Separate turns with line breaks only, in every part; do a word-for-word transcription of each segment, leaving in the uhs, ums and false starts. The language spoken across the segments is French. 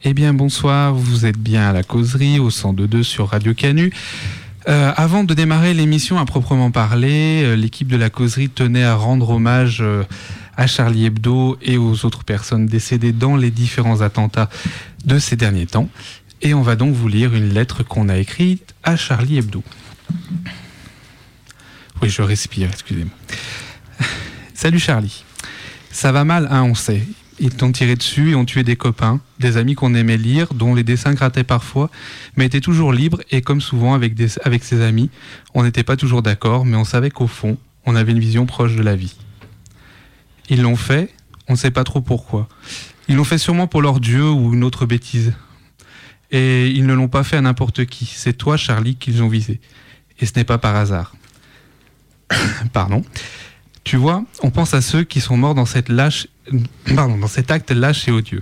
Eh bien bonsoir, vous êtes bien à la causerie au cent deux point deux sur Radio Canu. Euh, avant de démarrer l'émission à proprement parler, euh, l'équipe de la causerie tenait à rendre hommage euh, à Charlie Hebdo et aux autres personnes décédées dans les différents attentats de ces derniers temps. Et on va donc vous lire une lettre qu'on a écrite à Charlie Hebdo. Oui, je respire, excusez-moi. Salut Charlie. Ça va mal, hein, on sait. Ils t'ont tiré dessus et ont tué des copains, des amis qu'on aimait lire, dont les dessins grattaient parfois, mais étaient toujours libres et comme souvent avec, des, avec ses amis, on n'était pas toujours d'accord, mais on savait qu'au fond, on avait une vision proche de la vie. Ils l'ont fait, on ne sait pas trop pourquoi. Ils l'ont fait sûrement pour leur dieu ou une autre bêtise. Et ils ne l'ont pas fait à n'importe qui. C'est toi, Charlie, qu'ils ont visé. Et ce n'est pas par hasard. Pardon. Tu vois, on pense à ceux qui sont morts dans, cette lâche, pardon, dans cet acte lâche et odieux.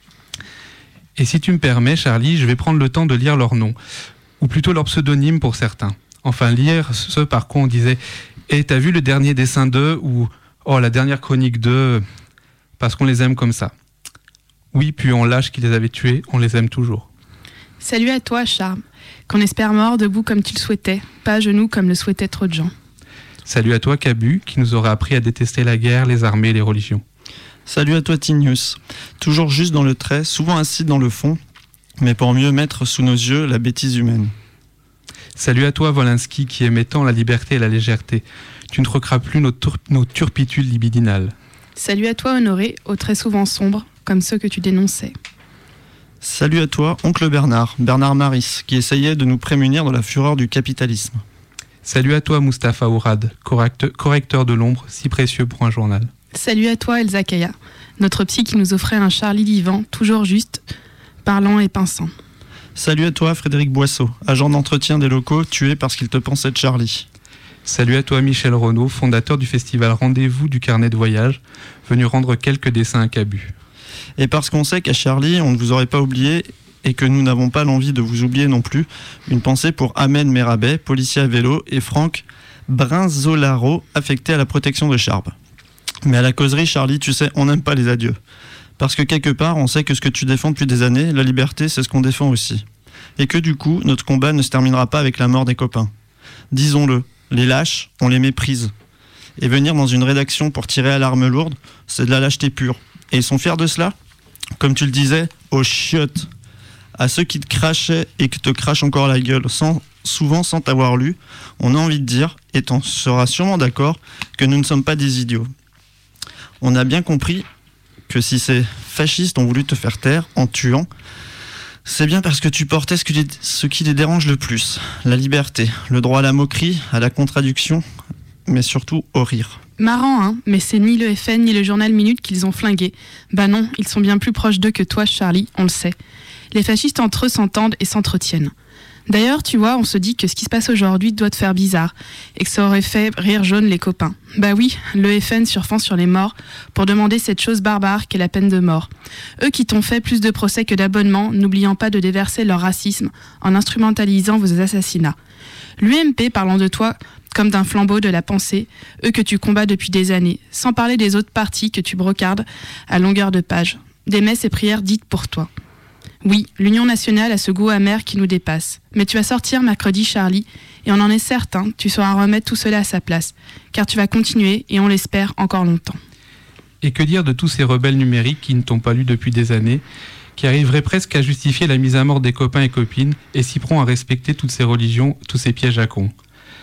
Et si tu me permets, Charlie, je vais prendre le temps de lire leurs noms, ou plutôt leurs pseudonymes pour certains. Enfin, lire ceux par quoi on disait « Eh, t'as vu le dernier dessin d'eux » ou « Oh, la dernière chronique d'eux » parce qu'on les aime comme ça. Oui, puis on lâche qui les avait tués, on les aime toujours.
Salut à toi, Charles, qu'on espère mort debout comme tu le souhaitais, pas à genoux comme le souhaitaient trop de gens.
Salut à toi, Cabu, qui nous aura appris à détester la guerre, les armées et les religions.
Salut à toi, Tinius. Toujours juste dans le trait, souvent assis dans le fond, mais pour mieux mettre sous nos yeux la bêtise humaine.
Salut à toi, Wolinski, qui aimait tant la liberté et la légèreté. Tu ne troqueras plus nos, tur- nos turpitudes libidinales.
Salut à toi, Honoré, aux traits souvent sombres, comme ceux que tu dénonçais.
Salut à toi, oncle Bernard, Bernard Maris, qui essayait de nous prémunir de la fureur du capitalisme.
Salut à toi, Mustapha Ourad, correct, correcteur de l'ombre, si précieux pour un journal.
Salut à toi, Elsa Kaya, notre psy qui nous offrait un Charlie vivant, toujours juste, parlant et pinçant.
Salut à toi, Frédéric Boisseau, agent d'entretien des locaux, tué parce qu'il te pensait de Charlie.
Salut à toi, Michel Renaud, fondateur du festival Rendez-vous du carnet de voyage, venu rendre quelques dessins à Cabu.
Et parce qu'on sait qu'à Charlie, on ne vous aurait pas oublié et que nous n'avons pas l'envie de vous oublier non plus, une pensée pour Ahmed Merabet, policier à vélo, et Franck Brinzolaro, affecté à la protection de Charb. Mais à la causerie, Charlie, tu sais, on n'aime pas les adieux. Parce que quelque part, on sait que ce que tu défends depuis des années, la liberté, c'est ce qu'on défend aussi. Et que du coup, notre combat ne se terminera pas avec la mort des copains. Disons-le, les lâches, on les méprise. Et venir dans une rédaction pour tirer à l'arme lourde, c'est de la lâcheté pure. Et ils sont fiers de cela ? Comme tu le disais, aux chiottes. À ceux qui te crachaient et qui te crachent encore la gueule, sans, souvent sans t'avoir lu, on a envie de dire, et t'en seras sûrement d'accord, que nous ne sommes pas des idiots. On a bien compris que si ces fascistes ont voulu te faire taire en tuant, c'est bien parce que tu portais ce qui les, ce qui les dérange le plus, la liberté, le droit à la moquerie, à la contradiction, mais surtout au rire.
Marrant, hein, mais c'est ni le F N ni le journal Minute qu'ils ont flingué. Bah non, ils sont bien plus proches d'eux que toi, Charlie, on le sait. Les fascistes entre eux s'entendent et s'entretiennent. D'ailleurs, tu vois, on se dit que ce qui se passe aujourd'hui doit te faire bizarre, et que ça aurait fait rire jaune les copains. Bah oui, le F N surfend sur les morts pour demander cette chose barbare qu'est la peine de mort. Eux qui t'ont fait plus de procès que d'abonnements, n'oubliant pas de déverser leur racisme en instrumentalisant vos assassinats. L'U M P parlant de toi comme d'un flambeau de la pensée, eux que tu combats depuis des années, sans parler des autres partis que tu brocardes à longueur de page. Des messes et prières dites pour toi. Oui, l'Union nationale a ce goût amer qui nous dépasse. Mais tu vas sortir mercredi, Charlie, et on en est certain, tu sauras remettre tout cela à sa place. Car tu vas continuer, et on l'espère, encore longtemps.
Et que dire de tous ces rebelles numériques qui ne t'ont pas lu depuis des années, qui arriveraient presque à justifier la mise à mort des copains et copines, et s'y prend à respecter toutes ces religions, tous ces pièges à cons.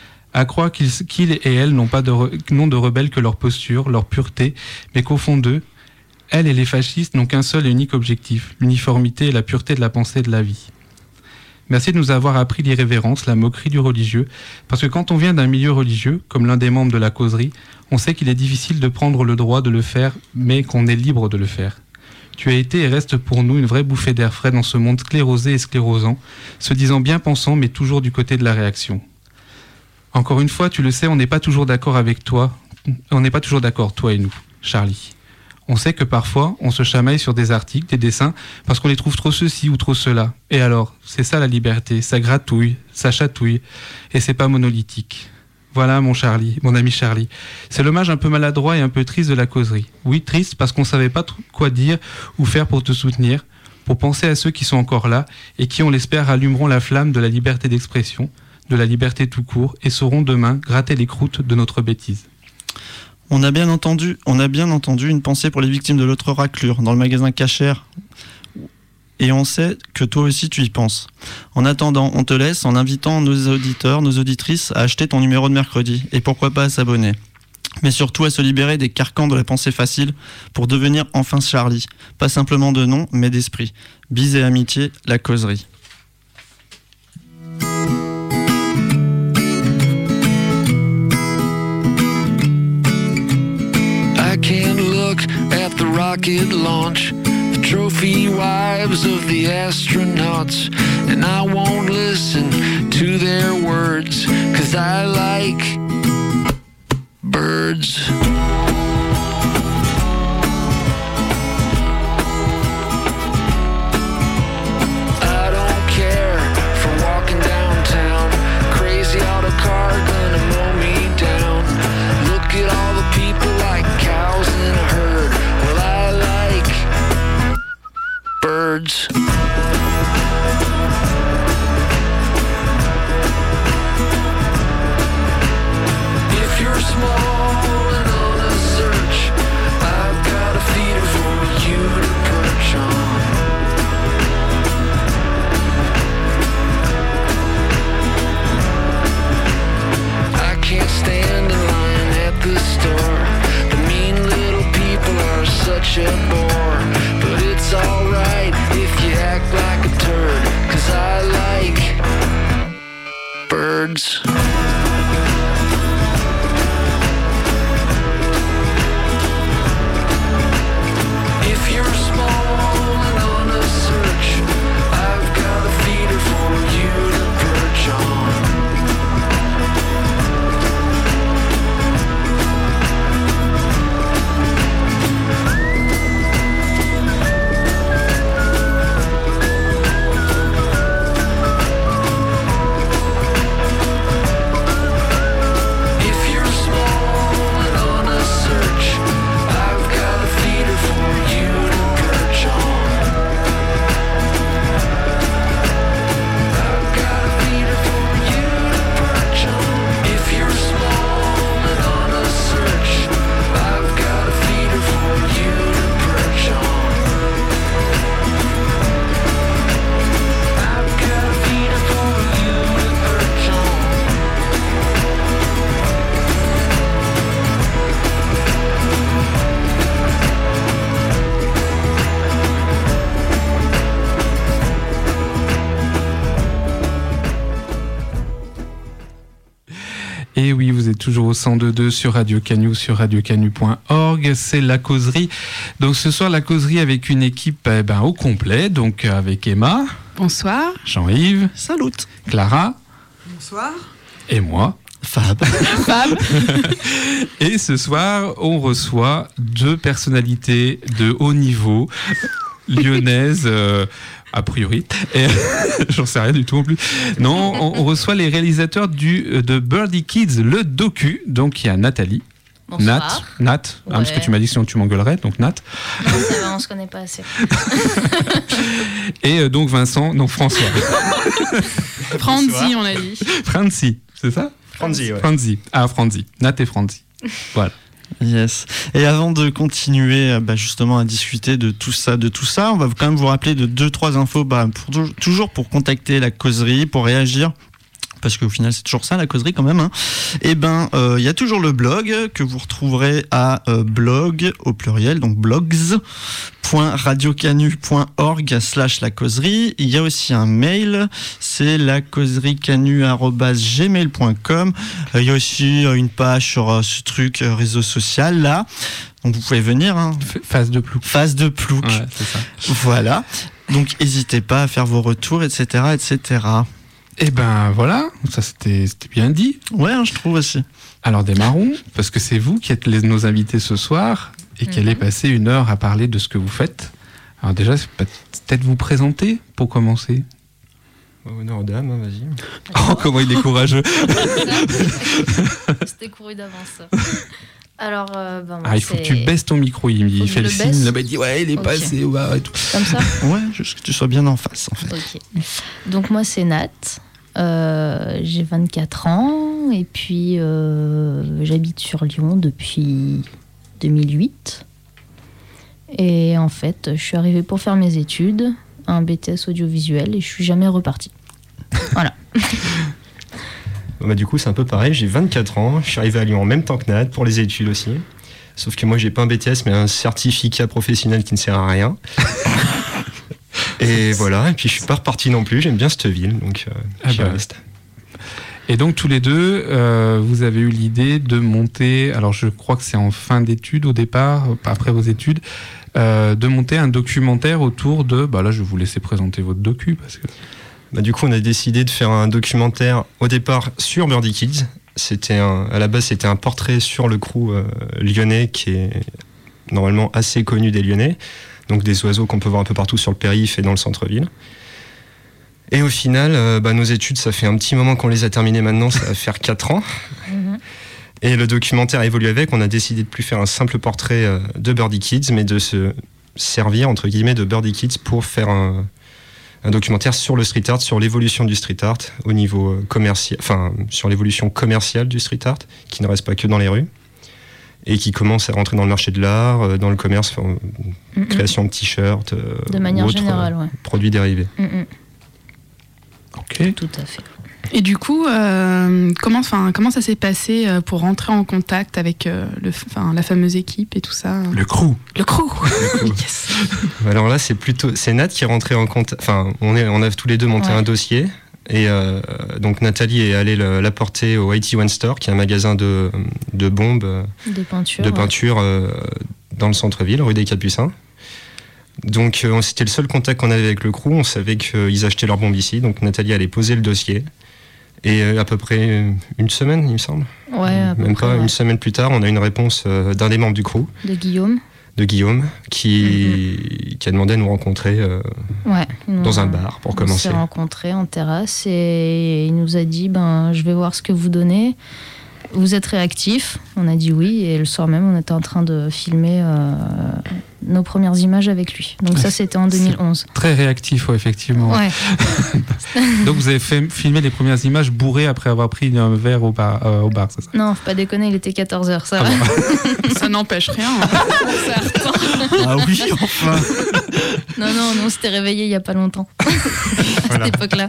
À croire qu'ils, qu'ils et elles n'ont pas de, re, n'ont de rebelles que leur posture, leur pureté, mais qu'au fond d'eux, elles et les fascistes n'ont qu'un seul et unique objectif, l'uniformité et la pureté de la pensée et de la vie. Merci de nous avoir appris l'irrévérence, la moquerie du religieux, parce que quand on vient d'un milieu religieux, comme l'un des membres de la causerie, on sait qu'il est difficile de prendre le droit de le faire, mais qu'on est libre de le faire. Tu as été et restes pour nous une vraie bouffée d'air frais dans ce monde sclérosé et sclérosant, se disant bien pensant, mais toujours du côté de la réaction. Encore une fois, tu le sais, on n'est pas toujours d'accord avec toi, on n'est pas toujours d'accord, toi et nous, Charlie. On sait que parfois, on se chamaille sur des articles, des dessins, parce qu'on les trouve trop ceci ou trop cela. Et alors, c'est ça la liberté, ça gratouille, ça chatouille, et c'est pas monolithique. Voilà mon Charlie, mon ami Charlie. C'est l'hommage un peu maladroit et un peu triste de la causerie. Oui, triste parce qu'on savait pas trop quoi dire ou faire pour te soutenir, pour penser à ceux qui sont encore là et qui, on l'espère, allumeront la flamme de la liberté d'expression, de la liberté tout court, et sauront demain gratter les croûtes de notre bêtise.
On a bien entendu, on a bien entendu une pensée pour les victimes de l'autre raclure dans le magasin Cachère. Et on sait que toi aussi tu y penses. En attendant, on te laisse en invitant nos auditeurs, nos auditrices à acheter ton numéro de mercredi. Et pourquoi pas à s'abonner. Mais surtout à se libérer des carcans de la pensée facile pour devenir enfin Charlie. Pas simplement de nom, mais d'esprit. Bise et amitié, la causerie.
I can't look at the rocket launch, the trophy wives of the astronauts, and I won't listen to their words, 'cause I like birds. I don't care for walking downtown, crazy auto car gonna mow me down. Look at all the people like cows in a herd. Well, I like birds. If you're small and on a search, I've got a feeder for you to perch on. I can't stand in line at the store. The mean little people are such a bore. But it's alright if you act like a turd, 'cause I like birds. If you're small and on a search, I've got a feeder for you to perch on. If you're small and on a search, I've got a feeder for you to perch on. I've got a feeder for you to perch on. If you're small and on a search, I've got a feeder for you to perch on. I've got a feeder for you to perch on.
Et oui, vous êtes toujours au cent deux virgule deux sur Radio Canu, sur radio canu point org. C'est la causerie. Donc ce soir, la causerie avec une équipe eh ben, au complet. Donc avec Emma,
Bonsoir.
Ah,
Jean-Yves,
salut.
Clara
Bonsoir.
et moi.
Fab.
Fab.
Et ce soir, on reçoit deux personnalités de haut niveau, lyonnaises, euh, a priori. Et j'en sais rien du tout en plus. Non, on, on reçoit les réalisateurs du, de Birdie Kids, le docu. Donc il y a Nathalie.
Bonsoir.
Nat, Nat, hein, parce que tu m'as dit que sinon tu m'engueulerais, donc Nat.
Non, ça va, on se connaît pas assez.
Et euh, donc Vincent, non François.
Franzi, on l'a dit.
Franzi, c'est ça?
Franzi, ouais.
Franzi. Ah, Franzi. Nat et Franzi. Voilà.
Yes. Et avant de continuer bah, justement à discuter de tout ça, de tout ça, on va quand même vous rappeler de deux trois infos, bah, pour, toujours pour contacter la causerie, pour réagir. Parce qu'au final c'est toujours ça la causerie quand même hein. Et ben il euh, y a toujours le blog que vous retrouverez à euh, blog au pluriel, donc blogs point radiocanu point org slash la causerie. Il y a aussi un mail, c'est la causerie canu arobase gmail point com. Il y a aussi euh, une page sur euh, ce truc euh, réseau social là, donc vous pouvez venir hein.
Phase de plouc.
Phase de plouc.
Ouais, c'est ça.
Voilà, donc n'hésitez pas à faire vos retours, etc, etc.
Et ben voilà, ça c'était c'était bien dit.
Ouais, hein, je trouve aussi.
Alors démarrons, parce que c'est vous qui êtes les, nos invités ce soir et qui
Mhm.
allez passer une heure à parler de ce que vous faites. Alors déjà, c'est peut-être vous présenter pour commencer.
Honneur aux dames, hein, vas-y.
Oh, comment il est courageux.
C'était couru d'avance. ça. Alors, euh, ben, moi,
Ah, il faut que
c'est-
tu baisses ton micro, il, me dit,
Faut
il
que
fait
je
le
le
signe,
baisse
là-bas, il dit ouais, il est
Ok.
passé au bar et tout.
Comme ça.
Ouais, juste que tu sois bien en face, en fait.
Ok. Donc moi c'est Nat, Euh, j'ai vingt-quatre ans et puis euh, j'habite sur Lyon depuis deux mille huit. Et en fait, je suis arrivée pour faire mes études, un B T S audiovisuel, et je suis jamais repartie. Voilà.
Bah, du coup, c'est un peu pareil. J'ai vingt-quatre ans. Je suis arrivé à Lyon en même temps que Nat pour les études aussi. Sauf que moi, j'ai pas un B T S, mais un certificat professionnel qui ne sert à rien. Et voilà. Et puis, je suis pas reparti non plus. J'aime bien cette ville, donc euh,
Ah
j'y
bah.
reste.
Et donc tous les deux, euh, vous avez eu l'idée de monter, alors je crois que c'est en fin d'études au départ, après vos études, euh, de monter un documentaire autour de, bah là je vais vous laisser présenter votre docu parce que...
Bah, du coup, on a décidé de faire un documentaire au départ sur Birdie Kids. C'était un, à la base, c'était un portrait sur le crew euh, lyonnais qui est normalement assez connu des Lyonnais. Donc des oiseaux qu'on peut voir un peu partout sur le périph' et dans le centre-ville. Et au final, euh, bah, nos études, ça fait un petit moment qu'on les a terminées maintenant, ça va faire quatre ans.
Mhm.
Et le documentaire a évolué avec. On a décidé de plus faire un simple portrait euh, de Birdie Kids, mais de se servir, entre guillemets, de Birdie Kids pour faire un, un documentaire sur le street art, sur l'évolution du street art au niveau euh, commercial, enfin, sur l'évolution commerciale du street art, qui ne reste pas que dans les rues, et qui commence à rentrer dans le marché de l'art, euh, dans le commerce, enfin,
Mhm.
création de t-shirts, euh,
De manière
ou autres,
générale, ouais.
euh, produits dérivés.
Mhm.
Ok.
Tout à fait.
Et du coup, euh, comment, enfin, comment ça s'est passé euh, pour rentrer en contact avec euh, le, enfin, la fameuse équipe et tout ça
Le crew.
Le crew.
crew.
Yes.
Alors là, c'est plutôt c'est Nat qui est rentré en compte. Enfin, on est, on a tous les deux monté
Ouais.
un dossier. Et euh, donc Nathalie est allée le- l'apporter au I T One Store, qui est un magasin de, de bombes, euh,
De peinture.
de
ouais.
peinture euh, dans le centre-ville, rue des Capucins. Donc euh, c'était le seul contact qu'on avait avec le crew. On savait qu'ils achetaient leurs bombes ici. Donc Nathalie allait poser le dossier. Et euh, à peu près une semaine, il me semble.
Ouais, à peu
Même
près,
pas,
ouais.
une semaine plus tard, on a une réponse euh, d'un des membres du crew,
De Guillaume.
de Guillaume, qui, qui a demandé à nous rencontrer euh,
Ouais. Ils
dans
nous-
un bar pour
On
commencer.
s'est rencontrés en terrasse et il nous a dit ben, je vais voir ce que vous donnez. Vous êtes réactif? On a dit oui. Et le soir même, on était en train de filmer euh, nos premières images avec lui. Donc ça, c'était en deux mille onze.
Très réactif, ouais, effectivement.
Ouais.
Donc vous avez fait filmer les premières images bourrées après avoir pris un verre au bar, euh, au bar c'est ça?
Non, faut pas déconner, il était quatorze heures, ça
Ah
va.
bon.
Ça n'empêche rien. hein. Certain.
Ah oui, enfin.
Non, non, non, on s'était réveillé il y a pas longtemps. À
Voilà.
cette époque-là.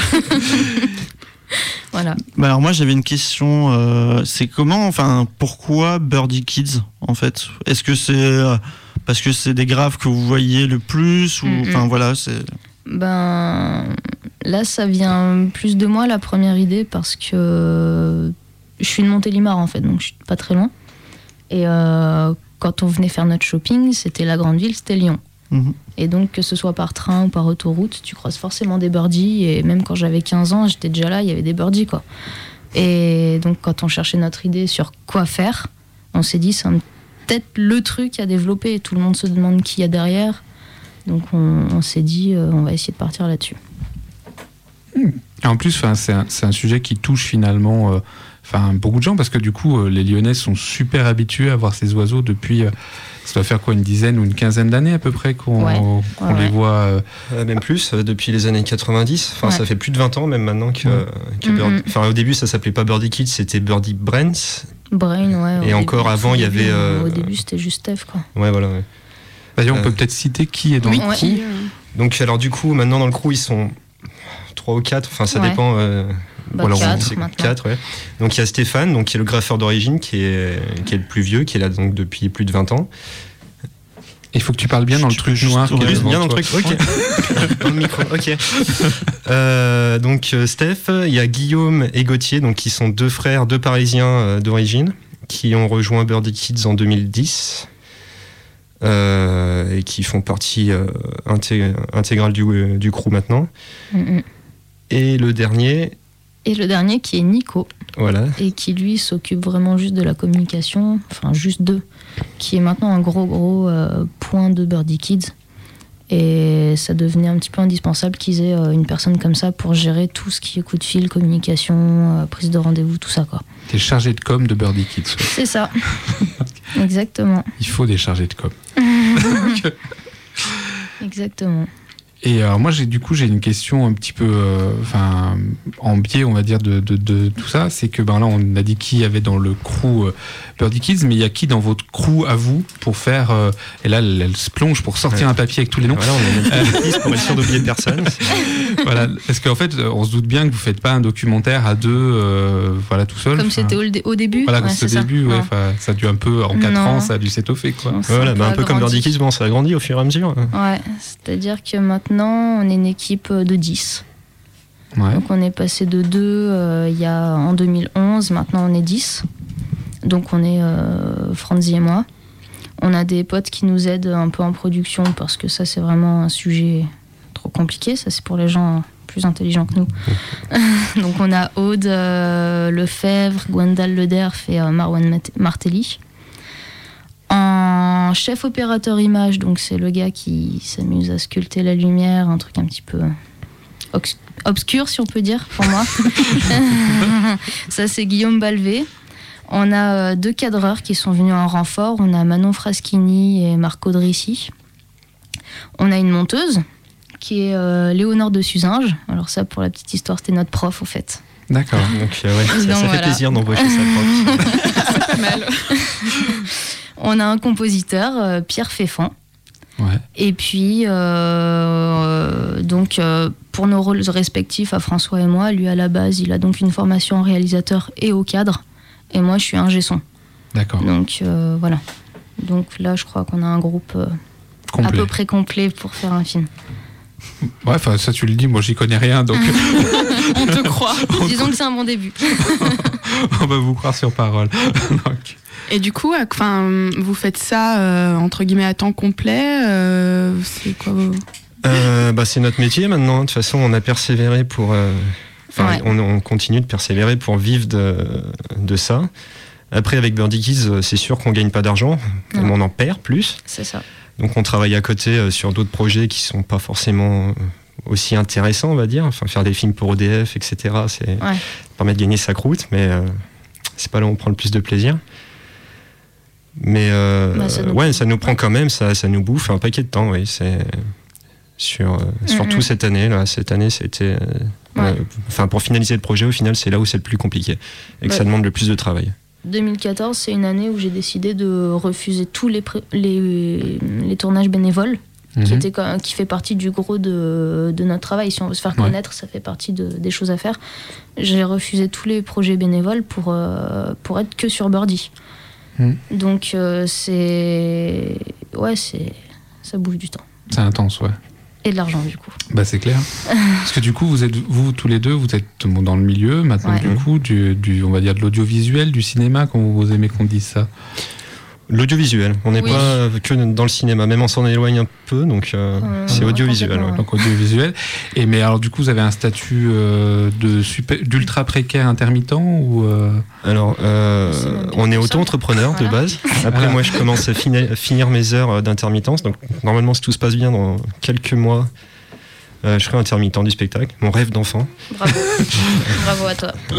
Voilà.
Bah alors moi j'avais une question, euh, c'est comment, enfin pourquoi Birdie Kids en fait? Est-ce que c'est euh, parce que c'est des graphes que vous voyez le plus ou
Mm-mm.
enfin voilà c'est.
Ben là, ça vient plus de moi la première idée parce que je suis de Montélimar en fait, donc je suis pas très loin. Et euh, quand on venait faire notre shopping, c'était la grande ville, c'était Lyon.
Mhm.
Et donc que ce soit par train ou par autoroute, tu croises forcément des birdies. Et même quand j'avais quinze ans, j'étais déjà là, il y avait des birdies quoi. Et donc quand on cherchait notre idée sur quoi faire, on s'est dit c'est un- peut-être le truc à développer. Et tout le monde se demande qui il y a derrière. Donc on, on s'est dit euh, on va essayer de partir là-dessus.
Et en plus, enfin, c'est un, c'est un sujet qui touche finalement euh, enfin, beaucoup de gens parce que du coup, euh, les Lyonnais sont super habitués à voir ces oiseaux depuis, euh, ça doit faire quoi, une dizaine ou une quinzaine d'années à peu près qu'on
Ouais.
qu'on
Ouais,
les
ouais.
voit. euh,
Euh, même plus, euh, depuis les années quatre-vingt-dix. Enfin,
Ouais.
ça fait plus de vingt ans même maintenant que,
Ouais.
que
Mm-mm.
Bird- Enfin, au début, ça s'appelait pas Birdie Kids, c'était Birdie Brains.
Brain, ouais.
Et
au
encore
début,
avant,
au
il y
début,
avait,
euh,
euh,
Au début, c'était juste Steph, quoi.
Ouais, voilà. ouais.
D'ailleurs, on
Euh,
peut peut-être citer qui est dans
Oui,
le crew.
qui, euh,
Donc, alors, du coup, maintenant dans le crew, ils sont trois ou quatre. Enfin, ça
Ouais.
dépend. euh,
Bah,
voilà, on-
quatre,
c'est
maintenant.
quatre, ouais. Donc, il y a Stéphane, donc, qui est le graffeur d'origine, qui est, qui est le plus vieux, qui est là donc depuis plus de vingt ans.
Il faut que tu parles bien dans le
Tu peux
truc
juste-
noir. qui est
ouais,
devant
Bien dans le
toi.
truc, ok. Dans le micro, ok. Euh, donc euh, Steph, il y a Guillaume et Gauthier, donc qui sont deux frères, deux Parisiens euh, d'origine, qui ont rejoint Birdie Kids en deux mille dix euh, et qui font partie euh, inté- intégrale du, euh, du crew maintenant.
Mm, mm.
Et le dernier,
Et le dernier qui est Nico,
voilà,
et qui lui s'occupe vraiment juste de la communication, enfin juste d'eux, qui est maintenant un gros gros euh, point de Birdie Kids. Et ça devenait un petit peu indispensable qu'ils aient euh, une personne comme ça pour gérer tout ce qui est coup de fil, communication, euh, prise de rendez-vous, tout ça, quoi.
T'es chargé de com de Birdie Kids.
C'est ça. Exactement.
Il faut des chargés de com.
Exactement.
Et alors moi, j'ai, du coup, j'ai une question un petit peu, enfin, euh, en biais, on va dire, de, de, de tout ça. C'est que, ben là, on a dit qui y avait dans le crew euh, Birdie Kids, mais il y a qui dans votre crew à vous pour faire, euh, et là, elle, elle se plonge pour sortir ouais. un papier avec tous les noms.
Voilà, on a une liste pour être sûr d'oublier personne.
Voilà, parce qu'en fait, on se doute bien que vous faites pas un documentaire à deux, euh, voilà, tout seul.
Comme c'était au, au début.
Voilà, comme
ouais,
c'était au début, ouais, ouais. Ça a dû un peu, en quatre ans, ça a dû s'étoffer, quoi.
Voilà, bah, un peu comme Birdie Kids, bon, ça a grandi au fur et à mesure.
Ouais, c'est-à-dire que maintenant, on est une équipe de dix. Ouais. Donc on est passé de deux euh, il y a, en deux mille onze, maintenant on est dix. Donc on est euh, Franzi et moi. On a des potes qui nous aident un peu en production parce que ça c'est vraiment un sujet trop compliqué. Ça c'est pour les gens plus intelligents que nous. Donc on a Aude euh, Lefebvre, Gwendal Lederf et euh, Marwan Martelly. En chef opérateur image, donc c'est le gars qui s'amuse à sculpter la lumière, un truc un petit peu obs- obscur si on peut dire pour moi. Ça c'est Guillaume Balvé. On a deux cadreurs qui sont venus en renfort, on a Manon Fraschini et Marco Drissi. On a une monteuse qui est euh, Léonore de Suzinge. Alors ça pour la petite histoire c'était notre prof au fait.
D'accord.
Donc euh, ouais, ça,
donc,
ça
voilà.
fait plaisir d'embaucher sa prof.
C'est pas mal.
On a un compositeur, euh, Pierre Féfan.
Ouais.
Et puis, euh, donc, euh, pour nos rôles respectifs à François et moi, lui à la base, il a donc une formation en réalisateur et au cadre. Et moi, je suis ingé son.
D'accord.
Donc, euh, voilà. Donc là, je crois qu'on a un groupe euh, à peu près complet pour faire un film.
Ouais, enfin, ça tu le dis, moi j'y connais rien, donc...
On te croit.
Disons que c'est un bon début.
On va vous croire sur parole. Donc...
Et du coup, enfin, vous faites ça euh, entre guillemets à temps complet. Euh, c'est quoi vos...
euh, bah, c'est notre métier maintenant. De toute façon, on a persévéré pour. Enfin, euh, ouais. on, on continue de persévérer pour vivre de, de ça. Après, avec Birdie Kids, c'est sûr qu'on gagne pas d'argent, mais on en perd plus.
C'est ça.
Donc, on travaille à côté sur d'autres projets qui sont pas forcément aussi intéressants, on va dire. Enfin, faire des films pour O D F, et cetera. C'est ouais. Ça permet de gagner sa croûte, mais euh, c'est pas là où on prend le plus de plaisir. Mais euh, bah, ça ouais, ça nous prend quand même, ça, ça nous bouffe un paquet de temps, oui. C'est sur, euh, mm-hmm. surtout cette année, là. Cette année, c'était, euh, ouais. euh, enfin, pour finaliser le projet, au final, c'est là où c'est le plus compliqué et que ouais. ça demande le plus de travail.
deux mille quatorze, c'est une année où j'ai décidé de refuser tous les, pré- les, les tournages bénévoles, mm-hmm. qui, étaient, qui fait partie du gros de, de notre travail. Si on veut se faire connaître, ouais. ça fait partie de, des choses à faire. J'ai refusé tous les projets bénévoles pour, euh, pour être que sur Birdie. Mmh. Donc euh, c'est ouais c'est ça bouffe du temps.
C'est intense, ouais.
Et de l'argent du coup.
Bah c'est clair. Parce que du coup vous êtes vous tous les deux vous êtes dans le milieu maintenant ouais. du coup du, du on va dire de l'audiovisuel, du cinéma, comment vous aimez qu'on dise ça?
L'audiovisuel. On n'est oui. pas que dans le cinéma, même on s'en éloigne un peu, donc euh, euh, c'est audiovisuel. Ouais.
Donc audiovisuel. Et mais alors du coup, vous avez un statut euh, de super, d'ultra précaire intermittent ou euh...
Alors, euh, on est auto-entrepreneur voilà. de base. Après, voilà. moi, je commence à finir, finir mes heures d'intermittence. Donc normalement, si tout se passe bien, dans quelques mois, euh, je serai intermittent du spectacle. Mon rêve d'enfant.
Bravo. Bravo à toi. Ouais.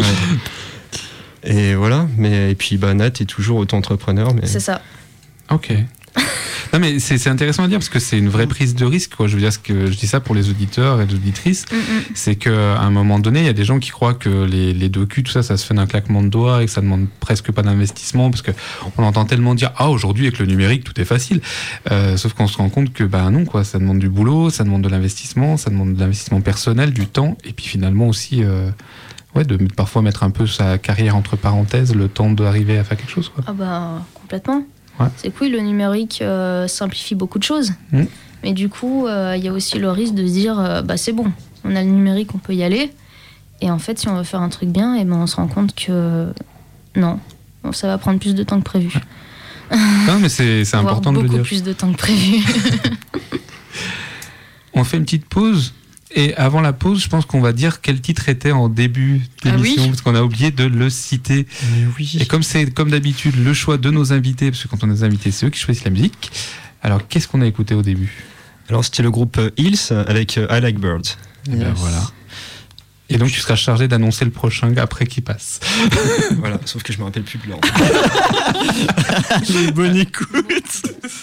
Et voilà, mais et puis bah, Nat est toujours auto-entrepreneur. Mais...
C'est ça.
Ok. Non mais c'est, c'est intéressant à dire parce que c'est une vraie prise de risque, quoi. Je veux dire, ce que je dis ça pour les auditeurs et les auditrices, mm-hmm. c'est qu'à un moment donné, il y a des gens qui croient que les, les docus, tout ça, ça se fait d'un claquement de doigts et que ça demande presque pas d'investissement parce qu'on entend tellement dire ah aujourd'hui avec le numérique tout est facile, euh, sauf qu'on se rend compte que bah non quoi, ça demande du boulot, ça demande de l'investissement, ça demande de l'investissement personnel, du temps et puis finalement aussi. Euh, Ouais, de parfois mettre un peu sa carrière entre parenthèses, le temps d'arriver à faire quelque chose. Quoi.
Ah bah, complètement. Ouais. C'est cool, le numérique euh, simplifie beaucoup de choses. Mmh. Mais du coup, il euh, y a aussi le risque de se dire, euh, bah c'est bon, on a le numérique, on peut y aller. Et en fait, si on veut faire un truc bien, et ben, on se rend compte que non, bon, ça va prendre plus de temps que prévu.
Ouais. Non, mais c'est, c'est important de le dire.
Beaucoup plus de temps que prévu.
On fait une petite pause. Et avant la pause, je pense qu'on va dire quel titre était en début d'émission, ah oui parce qu'on a oublié de le citer.
Mais oui.
Et comme c'est comme d'habitude le choix de nos invités, parce que quand on a des invités, c'est eux qui choisissent la musique. Alors qu'est-ce qu'on a écouté au début ?
Alors c'était le groupe Hills avec I Like Birds.
Et ben voilà. Et donc tu seras chargé d'annoncer le prochain après qu'il passe.
Voilà, sauf que je me rappelle plus de l'ordre.
Allez, bonne écoute.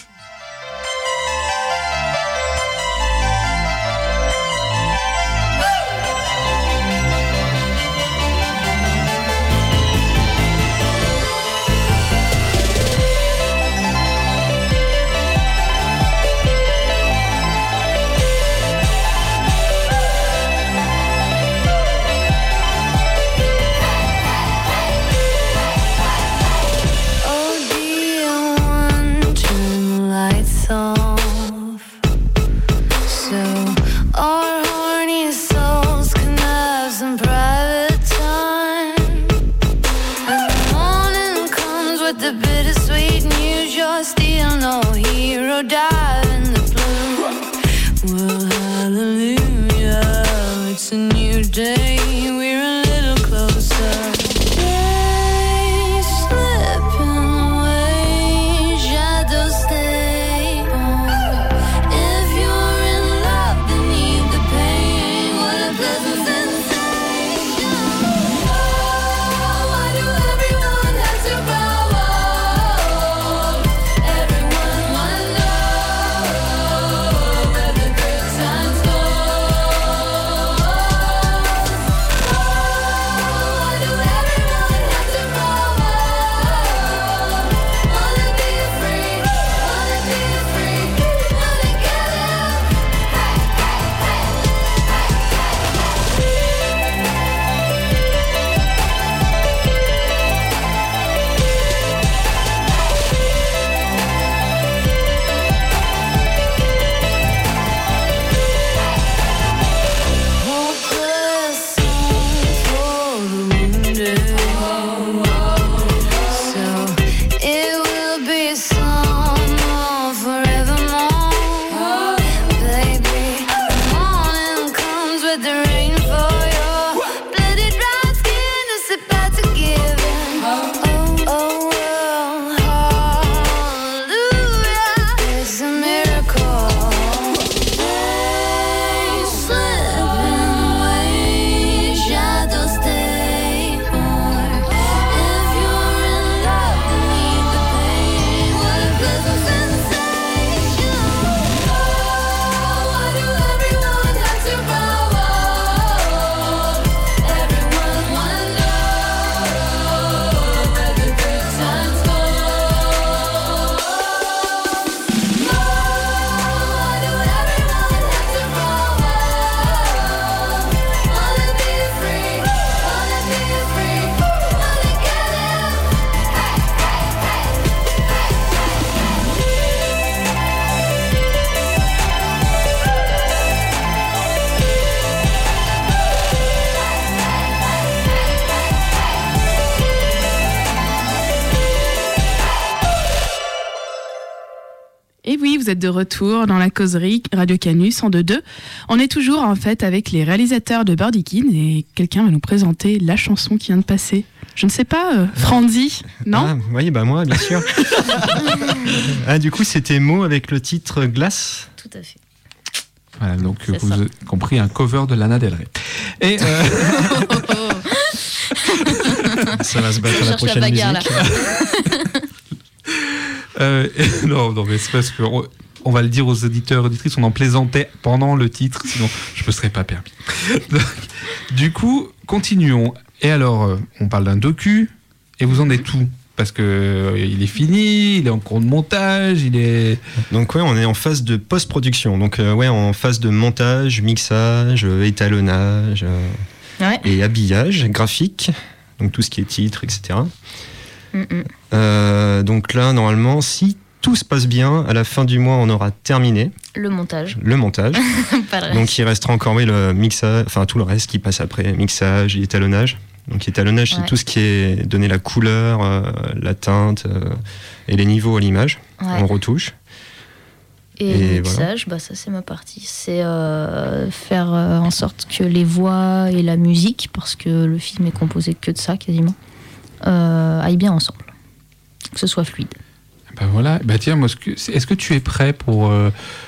Et oui, vous êtes de retour dans la causerie Radio Canu cent deux point deux. On est toujours en fait avec les réalisateurs de Birdie Kids et quelqu'un va nous présenter la chanson qui vient de passer. Je ne sais pas, euh, Franzi, non
ah, oui, bah moi, bien sûr. Ah, du coup, c'était Mo avec le titre Glace.
Tout à fait.
Voilà, donc
C'est
vous
ça.
avez compris, un cover de Lana Del Rey. Et euh,
Ça va se battre
Je
à la
cherche la
prochaine
bagarre,
musique.
euh, et- non, non, mais c'est parce que on, on va le dire aux auditeurs et auditrices, on en plaisantait pendant le titre, sinon je me serais pas permis. Donc, du coup, continuons. Et alors, euh, on parle d'un docu, et vous en êtes où ? Parce que euh, il est fini, il est en cours de montage, il est.
Donc ouais, on est en phase de post-production. Donc euh, ouais, en phase de montage, mixage, euh, étalonnage euh,
Ouais.
et habillage graphique. Donc tout ce qui est titre, et cetera.
Mm-mm.
Euh, donc là, normalement, si tout se passe bien, à la fin du mois, on aura terminé
Le montage.
le montage.
Pas le reste.
Donc il restera encore oui, le mixage, enfin tout le reste qui passe après, mixage et étalonnage. Donc étalonnage,
Ouais.
c'est tout ce qui est donner la couleur, euh, la teinte euh, et les niveaux à l'image.
Ouais.
On retouche.
Et,
Et
le mixage, bah, ça c'est ma partie. C'est euh, faire euh, en sorte que les voix et la musique, parce que le film est composé que de ça quasiment, euh, aillent bien ensemble. Que ce soit fluide.
Ben voilà. Ben tiens, moi, est-ce que, est-ce que tu es prêt pour euh,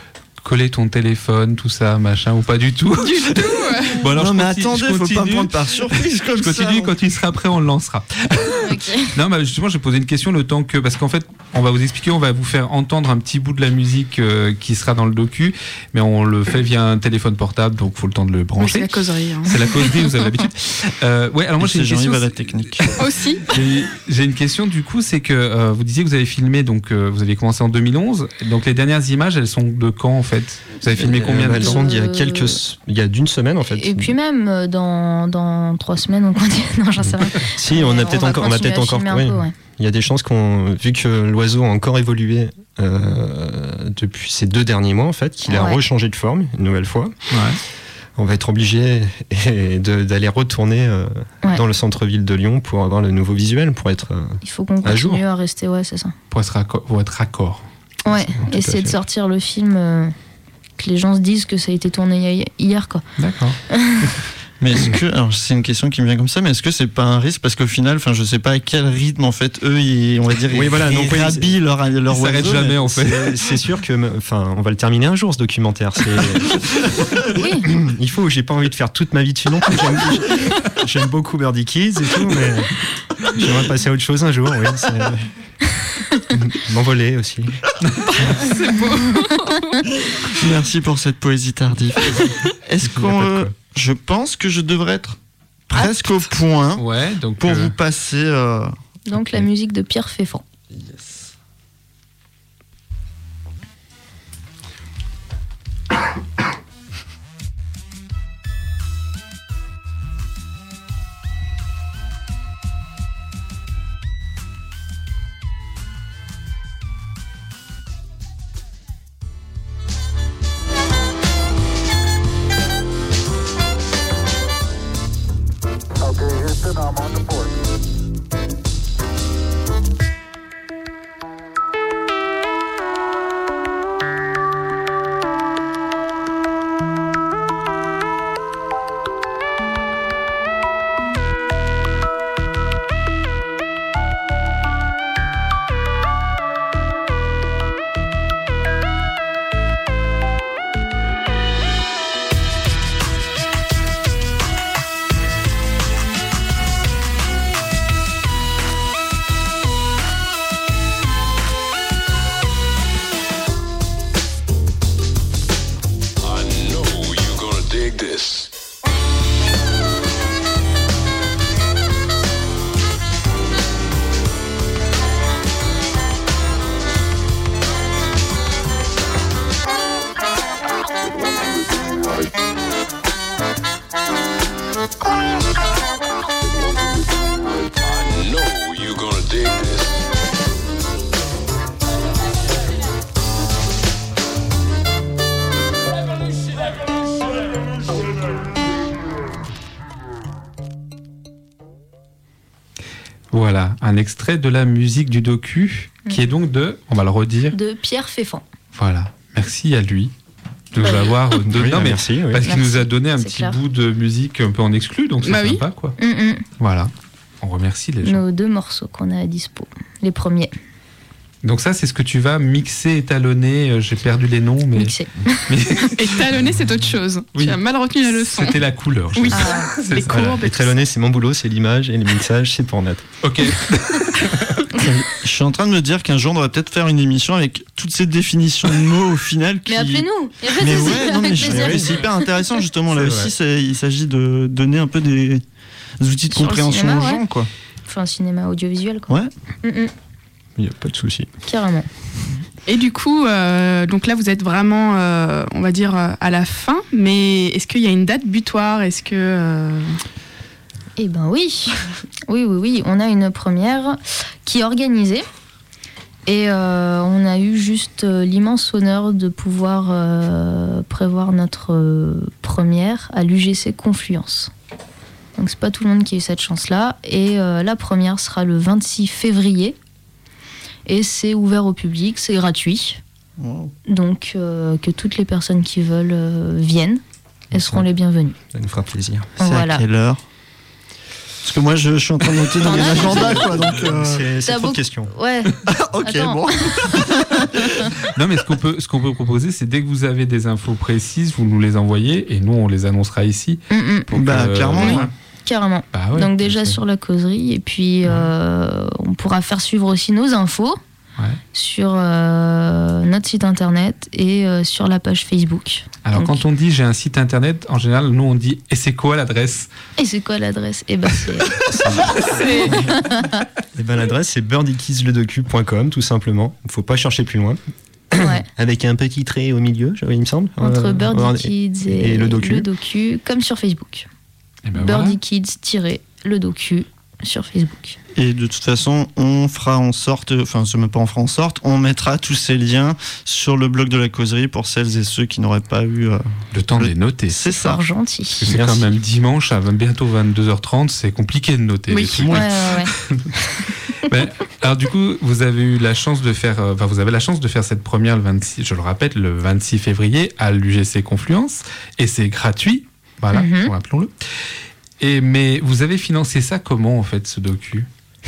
coller ton téléphone, tout ça, machin, ou pas du tout?
Du tout.
Bon, alors,
non,
je
mais
continue-
attendez,
je
faut pas
continue.
me prendre par surprise comme
Je
ça.
continue, quand il sera prêt, on le lancera.
Ok.
Non, mais justement, je vais poser une question le temps que. Parce qu'en fait, on va vous expliquer, on va vous faire entendre un petit bout de la musique euh, qui sera dans le docu, mais on le fait via un téléphone portable, donc il faut le temps de le
Oui, c'est
brancher.
la causerie. hein.
C'est la causerie, vous avez l'habitude. Euh, ouais, alors moi, j'ai
Et
une
c'est
question.
Jean-Yves à la technique.
Aussi.
J'ai- J'ai une question du coup, c'est que euh, vous disiez que vous avez filmé, donc euh, vous avez commencé en deux mille onze, donc les dernières images, elles sont de quand en fait? Vous avez filmé combien
Euh,
de
Elles
temps?
sont d'il y a
Euh,
quelques, il y a d'une semaine en fait.
Et puis même euh, dans, dans trois semaines, on continue. Non, j'en sais rien.
Si, on a
Mais
peut-être
va
encore, on a
continuer
peut-être
à
encore.
filmer un
oui.
peu, ouais.
Il y a des chances qu'on, vu que l'oiseau a encore évolué euh, depuis ces deux derniers mois en fait, qu'il a
Ouais.
rechangé de forme une nouvelle fois,
Ouais.
on va être obligé et de- d'aller retourner euh,
Ouais.
dans le centre-ville de Lyon pour avoir le nouveau visuel, pour être. euh,
Il faut qu'on
À jour.
continue à rester, ouais, c'est ça.
Pour être raccord. Pour être raccord.
Ouais,
Tout à
essayer de
fait.
sortir le film, euh, que les gens se disent que ça a été tourné hi- hier, quoi.
D'accord.
Mais est-ce que, alors c'est une question qui me vient comme ça, mais est-ce que c'est pas un risque parce qu'au final, enfin, je sais pas à quel rythme en fait eux, ils, on va dire,
Oui,
ils,
voilà,
ils
donc, oui,
rhabillent leur leur
Ils s'arrêtent
oiseau,
jamais
mais-
en fait.
C'est- C'est sûr que, enfin, on va le terminer un jour ce documentaire. C'est-
Oui,
Il faut, j'ai pas envie de faire toute ma vie dessus non plus. J'aime, j'aime beaucoup Birdie Kids et tout, mais j'aimerais passer à autre chose un jour. Oui, c'est... M'envoler aussi.
Merci pour cette poésie tardive. Est-ce
Y a
qu'on,
pas de
euh,
quoi.
je pense que je devrais être presque au point
Ouais, donc.
pour
euh,
vous passer. euh,
donc la musique de Pierre Féfan.
Okay, Houston, I'm on the board.
I know you're gonna dig this. I know you're gonna dig this.
Voilà, un extrait de la musique du docu, qui est donc de. On va le redire.
De Pierre Féfan.
Voilà. Merci à lui de nous
Bah oui.
avoir donné.
Oui,
non, mais
merci. oui.
parce qu'il
Merci,
nous a donné un
c'est
petit
clair.
bout de musique un peu en exclu, donc c'est
Bah oui.
sympa, quoi.
Hum, hum.
Voilà. On remercie les gens.
Nos deux morceaux qu'on a à dispo. Les premiers,
Donc ça, c'est ce que tu vas mixer, étalonner. euh, J'ai perdu les noms, mais,
mixés.
mais
Et talonner, c'est autre chose.
Oui.
Tu as mal retenu la leçon.
c'était la couleur. je
Oui.
sais.
Ah,
C'est
Les
ça.
courbes
Voilà.
et
Les
tout
trélonnés, c'est mon boulot, c'est l'image, et les mixages, c'est pour Nat.
Ok.
Je suis en train de me dire qu'un jour on devrait peut-être faire une émission avec toutes ces définitions de mots au final. Qui...
Mais appelez-nous. Y a pas de
Mais
souci,
ouais, non, mais
avec
je-
plaisir.
ouais, c'est hyper intéressant justement. Là
C'est
aussi,
vrai.
c'est- il s'agit de donner un peu des outils de
Sur le
compréhension
cinéma,
aux
ouais.
gens, quoi.
Enfin, un cinéma audiovisuel, quoi.
Ouais.
Hum, hum.
Il n'y a pas de souci.
Carrément.
Et du coup, euh, donc là, vous êtes vraiment, euh, on va dire, euh, à la fin. Mais est-ce qu'il y a une date butoir? Est-ce que euh,
Eh ben oui, oui, oui, oui. On a une première qui est organisée. Et euh, on a eu juste euh, l'immense honneur de pouvoir euh, prévoir notre euh, première à l'U G C Confluence. Donc c'est pas tout le monde qui a eu cette chance-là. Et euh, la première sera le vingt-six février. Et c'est ouvert au public, c'est gratuit.
Wow.
Donc euh, que toutes les personnes qui veulent euh, viennent. Elles seront les bienvenues.
Ça nous fera plaisir.
C'est
Voilà.
à quelle heure? Parce que moi, je, je suis en train de noter dans
T'en
mon
as
agenda, quoi. Donc, euh,
C'est, c'est
T'as
trop
beaucoup-
de questions.
Ouais.
ok,
Attends.
bon.
Non, mais ce qu'on peut, ce qu'on peut proposer, c'est dès que vous avez des infos précises, vous nous les envoyez et nous, on les annoncera ici.
Mm, mm.
pour
Bah,
que-
clairement,
ouais.
ouais.
Carrément.
Bah ouais,
Donc déjà
c'est-
sur la causerie, et puis euh, on pourra faire suivre aussi nos infos
Ouais.
sur euh, notre site internet et euh, sur la page Facebook.
Alors,
Donc-
quand on dit j'ai un site internet, en général, nous, on dit et c'est quoi l'adresse?
Et c'est quoi l'adresse? Eh ben c'est
Et ben l'adresse c'est birdie kids le docu point com tout simplement. Il faut pas chercher plus loin.
ouais,
Avec un petit trait au milieu, il me semble.
entre
Euh,
Birdie
ouais,
Kids et,
et le docu.
docu, comme sur Facebook.
Eh ben
Birdie Kids-le docu sur Facebook.
Et de toute façon, on fera en sorte, enfin, c'est même pas on fera en sorte, on mettra tous ces liens sur le blog de la causerie pour celles et ceux qui n'auraient pas eu. euh,
Le temps de
Le-
les noter.
C'est ça.
Fort gentil.
Parce que c'est
Merci.
quand même dimanche à bientôt vingt-deux heures trente, c'est compliqué de noter.
Oui.
les trucs.
Ouais, ouais, ouais.
Ben, alors du coup, vous avez eu la chance de faire, euh, enfin vous avez la chance de faire cette première le vingt-six, je le répète, le vingt-six février à l'U G C Confluence, et c'est gratuit, voilà,
Mhm.
rappelons-le. Et mais vous avez financé ça comment en fait ce docu?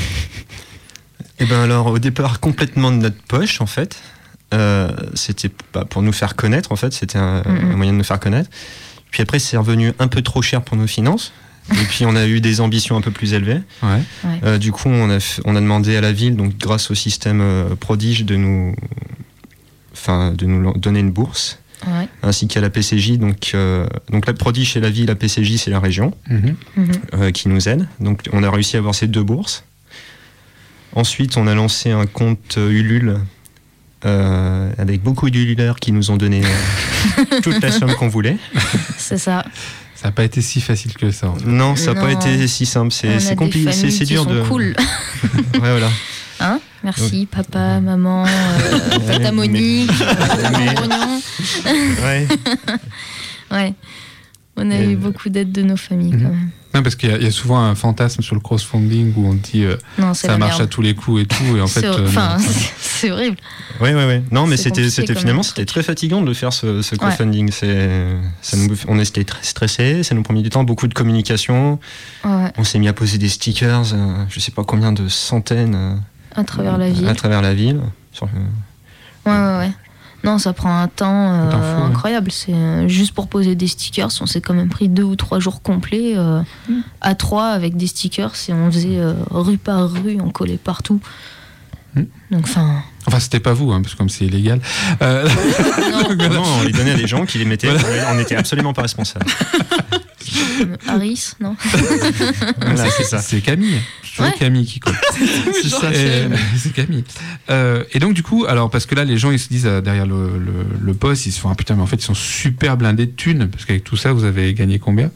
Et ben alors au départ complètement de notre poche en fait. Euh, c'était pas pour nous faire connaître en fait, c'était un,
Mhm.
un moyen de nous faire connaître. Puis après c'est revenu un peu trop cher pour nos finances. Et puis on a eu des ambitions un peu plus élevées.
Ouais.
Euh, du coup on a, f- on a demandé à la ville, donc grâce au système euh, Prodige, de nous, enfin de nous donner une bourse,
Ouais.
ainsi qu'à la P C J. Donc, euh, donc la Prodige c'est la ville, la P C J c'est la région.
Mhm.
Mhm.
euh, qui nous aide. Donc on a réussi à avoir ces deux bourses. Ensuite, on a lancé un compte euh, Ulule euh, avec beaucoup d'Ululeurs qui nous ont donné euh, toute la somme qu'on voulait.
C'est ça.
Ça n'a pas été si facile que ça. En fait.
Non, ça n'a pas
Non.
été si simple.
On
C'est
a
c'est
des
compliqué, c'est
familles
c'est
qui
dur
sont
de.
cool.
Ouais, voilà.
Hein? Merci, papa, maman, euh, tata
Mais-
Monique,
mais-
euh, Grognon.
Ouais.
Ouais. On a
Et-
eu beaucoup d'aide de nos familles
Mhm.
quand même.
Non, parce qu'il y, a- il y a souvent un fantasme sur le crowdfunding où on dit euh,
Non, c'est
ça
la
marche
merde.
à tous les coups et tout, et en fait,
C'est-
euh, non.
enfin, c'est c'est horrible.
Ouais, ouais, ouais. Non, mais
C'est
c'était,
compliqué
c'était
comme
finalement,
truc.
c'était très fatigant de le faire ce, ce crowdfunding. C'est, ça nous, on était très stressés, ça nous a mis du temps, beaucoup de communication.
Ouais,
On s'est mis à poser des stickers, euh, je sais pas combien de centaines. euh,
à travers la ville.
À travers la ville. Sur le-
Ouais, ouais, ouais. Non, ça prend un temps, euh,
Un temps fou, hein.
incroyable. C'est euh, juste pour poser des stickers. On s'est quand même pris deux ou trois jours complets euh,
Mm.
à trois avec des stickers et on faisait euh, rue par rue, on collait partout.
Mm.
Donc, enfin,
Enfin, c'était pas vous, hein, parce que comme c'est illégal. Euh,
non,
Non, on les donnait à des gens qui les mettaient.
Voilà.
On n'était absolument pas responsables.
comme Harris, non?
Voilà, c'est ça.
C'est Camille. C'est toujours
Ouais.
Camille qui colle.
C'est ça,
Et,
c'est-
c'est Camille. Euh, et donc, du coup, alors, parce que là, les gens, ils se disent euh, derrière le, le, le poste, ils se font, ah putain, mais en fait, ils sont super blindés de thunes. Parce qu'avec tout ça, vous avez gagné combien?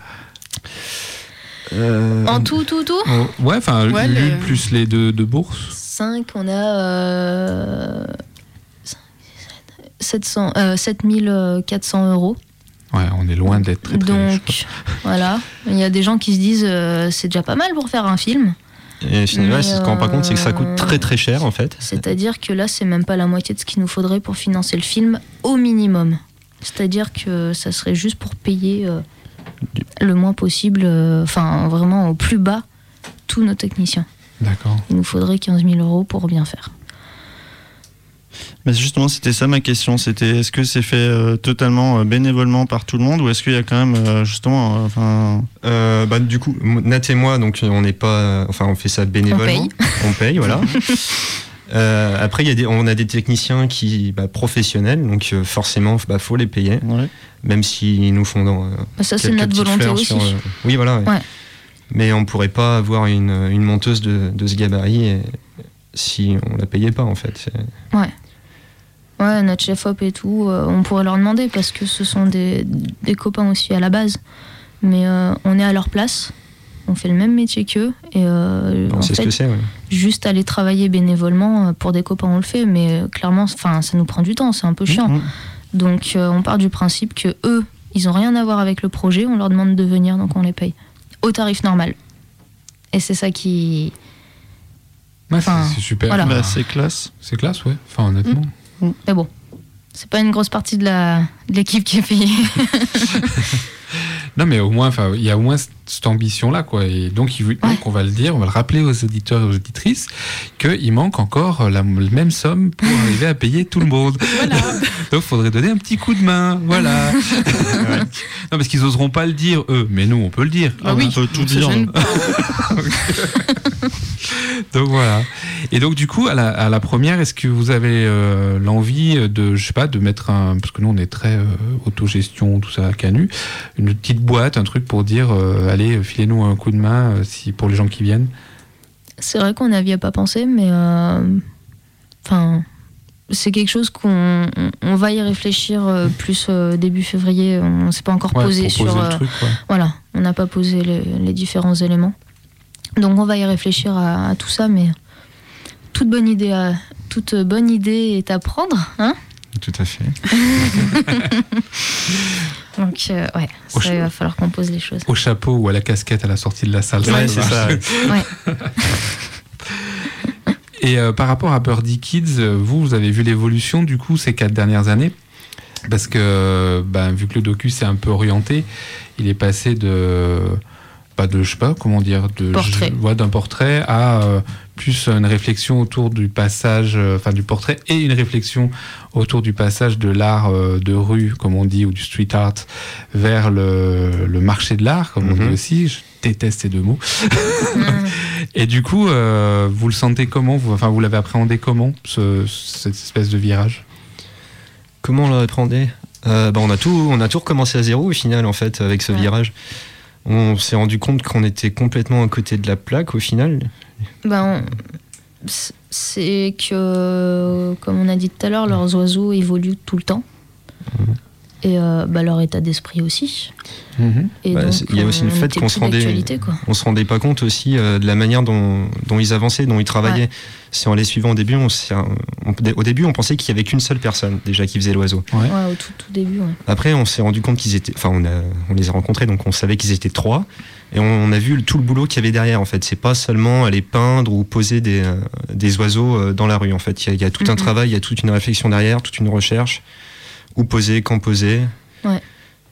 Euh,
En tout, tout, tout?
Oh, Ouais, enfin,
Ouais,
Ulule
les-
plus les deux de bourse.
cinq, on a euh, sept cents, euh, sept mille quatre cents euros.
Ouais, on est loin d'être très, très riche,
Donc, voilà. Il y a des gens qui se disent euh, c'est déjà pas mal pour faire un film.
Et finalement,
Mais,
ce qu'on se rend pas compte, c'est que ça coûte
euh,
très très cher en fait.
C'est-à-dire que là, c'est même pas la moitié de ce qu'il nous faudrait pour financer le film au minimum. C'est-à-dire que ça serait juste pour payer euh, le moins possible, euh, enfin vraiment au plus bas, tous nos techniciens.
D'accord.
Il nous faudrait quinze mille euros pour bien faire.
Mais justement, c'était ça ma question. C'était est-ce que c'est fait euh, totalement euh, bénévolement par tout le monde ou est-ce qu'il y a quand même euh, justement, euh, enfin,
Euh, bah, du coup, Nat et moi, donc on n'est pas, enfin, on fait ça bénévolement. On paye, voilà. Euh, après, il y a des, on a des techniciens qui, bah, professionnels, donc euh, forcément, bah, faut les payer,
ouais.
même s'ils nous font dans. euh,
Bah, ça, c'est
quelques
notre
petites
volonté
fleurs
aussi.
sur, euh, Oui, voilà. ouais.
Ouais.
Mais on pourrait pas avoir une, une monteuse de, de ce gabarit et- si on la payait pas, en fait. C'est-
Ouais, notre chef-op et tout, euh, on pourrait leur demander parce que ce sont des, des copains aussi à la base. Mais euh, on est à leur place, on fait le même métier qu'eux. Et euh,
On
en
sait ce
fait,
que c'est, ouais.
juste aller travailler bénévolement, euh, pour des copains, on le fait. Mais euh, clairement, ça nous prend du temps, c'est un peu chiant.
Mhm.
Donc euh, on part du principe que eux, ils ont rien à voir avec le projet, on leur demande de venir, donc on les paye. Au tarif normal. Et c'est ça qui...
Ouais, c'est-
Enfin,
c'est super.
voilà.
Bah, c'est classe.
C'est classe, ouais. Enfin, honnêtement.
Mais bon, c'est pas une grosse partie de la- de l'équipe qui est payée.
Non, mais au moins, enfin, il y a au moins cette ambition-là, quoi. Et donc, il, donc,
Ouais.
on va le dire, on va le rappeler aux auditeurs et aux auditrices qu'il manque encore la même somme pour arriver à payer tout le monde.
Voilà.
Donc, il faudrait donner un petit coup de main, voilà. Ouais. Non, parce qu'ils oseront pas le dire, eux, mais nous, on peut le dire.
Ah oui,
on peut tout
on se
dire.
gêne pas.
Donc voilà. Et donc du coup, à la, à la première, est-ce que vous avez euh, l'envie de, je sais pas, de mettre un, parce que nous on est très euh, autogestion, tout ça à Canu, une petite boîte, un truc pour dire, euh, allez, filez-nous un coup de main, euh, si pour les gens qui viennent.
C'est vrai qu'on n'y avait pas pensé, mais euh, enfin, c'est quelque chose qu'on on, on va y réfléchir euh, plus euh, début février. On ne s'est pas encore
Ouais,
posé
pour
sur.
poser le
euh,
truc, ouais.
Voilà, on n'a pas posé les, les différents éléments. Donc on va y réfléchir à, à tout ça, mais toute bonne idée, à, toute bonne idée est à prendre, hein.
Tout à fait.
Donc euh, ouais,
Au
ça,
ch-
il va falloir qu'on pose les choses.
Au chapeau ou à la casquette à la sortie de la salle.
Ouais,
ça
c'est
va.
ça.
Ouais.
Et euh, par rapport à Birdie Kids, euh, vous, vous avez vu l'évolution du coup ces quatre dernières années, parce que ben, vu que le docu s'est un peu orienté, il est passé de pas de je sais pas comment dire de
Portrait.
je- ouais, d'un portrait à euh, plus une réflexion autour du passage, euh, enfin du portrait et une réflexion autour du passage de l'art euh, de rue, comme on dit, ou du street art vers le, le marché de l'art, comme on
Mhm.
dit aussi. Je déteste ces deux mots. Et du coup, euh, vous le sentez comment vous, enfin, vous l'avez appréhendé comment, ce- cette espèce de virage?
Comment on l'a appréhendé euh, bah, on a tout, on a tout recommencé à zéro au final en fait avec ce
Ouais.
virage. On s'est rendu compte qu'on était complètement à côté de la plaque au final.
Ben, on- c- c'est que, comme on a dit tout à l'heure, leurs oiseaux évoluent tout le temps. Et euh, bah, leur état d'esprit aussi. Et
Bah,
donc,
c'est- il y a aussi le
on
fait
était
qu'on
plus
se rendait-
d'actualité, quoi.
On se rendait pas compte aussi euh, de la manière dont, dont ils avançaient, dont ils travaillaient.
Ouais.
C'est en les suivant au début, on, s'est- on- au début on pensait qu'il y avait qu'une seule personne déjà qui faisait l'oiseau.
Ouais.
Ouais, au tout, tout début, ouais.
Après, on s'est rendu compte qu'ils étaient. Enfin, on, a, on les a rencontrés, donc on savait qu'ils étaient trois. Et on, on a vu le- tout le boulot qu'il y avait derrière, en fait. C'est pas seulement aller peindre ou poser des, euh, des oiseaux euh, dans la rue, en fait. Il y a, il y a tout un
Mhm.
travail, il y a toute une réflexion derrière, toute une recherche. Où poser, quand poser.
Ouais.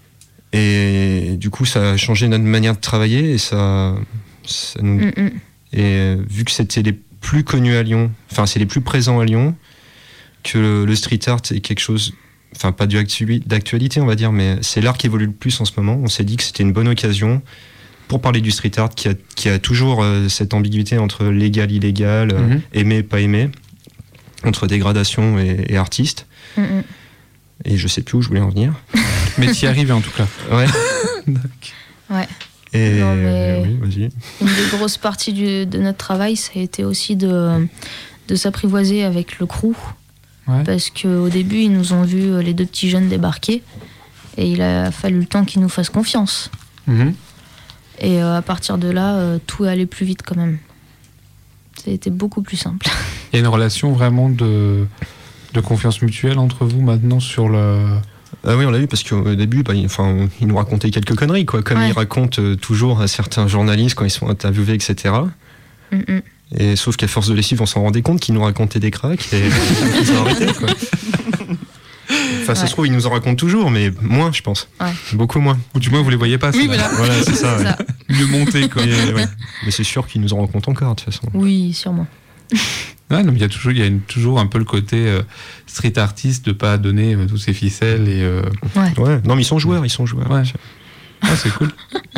Et du coup, ça a changé notre manière de travailler. Et ça. ça nous-
Mm, mm.
Et euh, vu que c'était les plus connus à Lyon, enfin, c'est les plus présents à Lyon, que le, le street art est quelque chose. Enfin, pas d'actu- d'actualité, on va dire, mais c'est l'art qui évolue le plus en ce moment. On s'est dit que c'était une bonne occasion pour parler du street art qui a, qui a toujours euh, cette ambiguïté entre légal, illégal, euh,
Mhm.
aimé, pas aimé, entre dégradation et, et artiste.
Mm, mm.
Et je sais plus où je voulais en venir.
Mais tu y arrives en tout cas.
Ouais.
Ouais.
Et
Non, mais-
oui, vas-y.
Une des grosses parties du- de notre travail, ça a été aussi de, de s'apprivoiser avec le crew.
Ouais.
Parce qu'au début, ils nous ont vus, euh, les deux petits jeunes, débarquer. Et il a fallu le temps qu'ils nous fassent confiance.
Mhm.
Et euh, à partir de là, euh, tout est allé plus vite quand même. Ça a été beaucoup plus simple.
Il y a une relation vraiment de, de confiance mutuelle entre vous maintenant sur le.
Ah oui, on l'a vu parce qu'au début, bah, il, enfin, il nous racontait quelques conneries, quoi, comme
Ouais.
il raconte euh, toujours à certains journalistes quand ils sont interviewés, et cetera.
Mm, mm.
Et sauf qu'à force de les suivre, on s'en rendait compte qu'ils nous racontaient des cracks et ils ont arrêté, quoi. Enfin, ça
Ouais.
se trouve, ils nous en racontent toujours, mais moins, je pense.
Ouais.
Beaucoup moins.
Ou du moins vous les voyez pas.
Oui,
ceux-là.
voilà.
Voilà, c'est ça. ouais.
Ça.
Mieux monté quoi.
Mais, ouais. Mais c'est sûr qu'ils nous en racontent encore, de toute façon.
Oui, sûrement.
Ouais, non, mais il y a toujours, il y a une- toujours un peu le côté euh, street artiste de pas donner euh, tous ses ficelles et. euh,
Ouais.
Ouais. Non, mais ils sont joueurs, ils sont joueurs.
Ouais. Ah, c'est cool.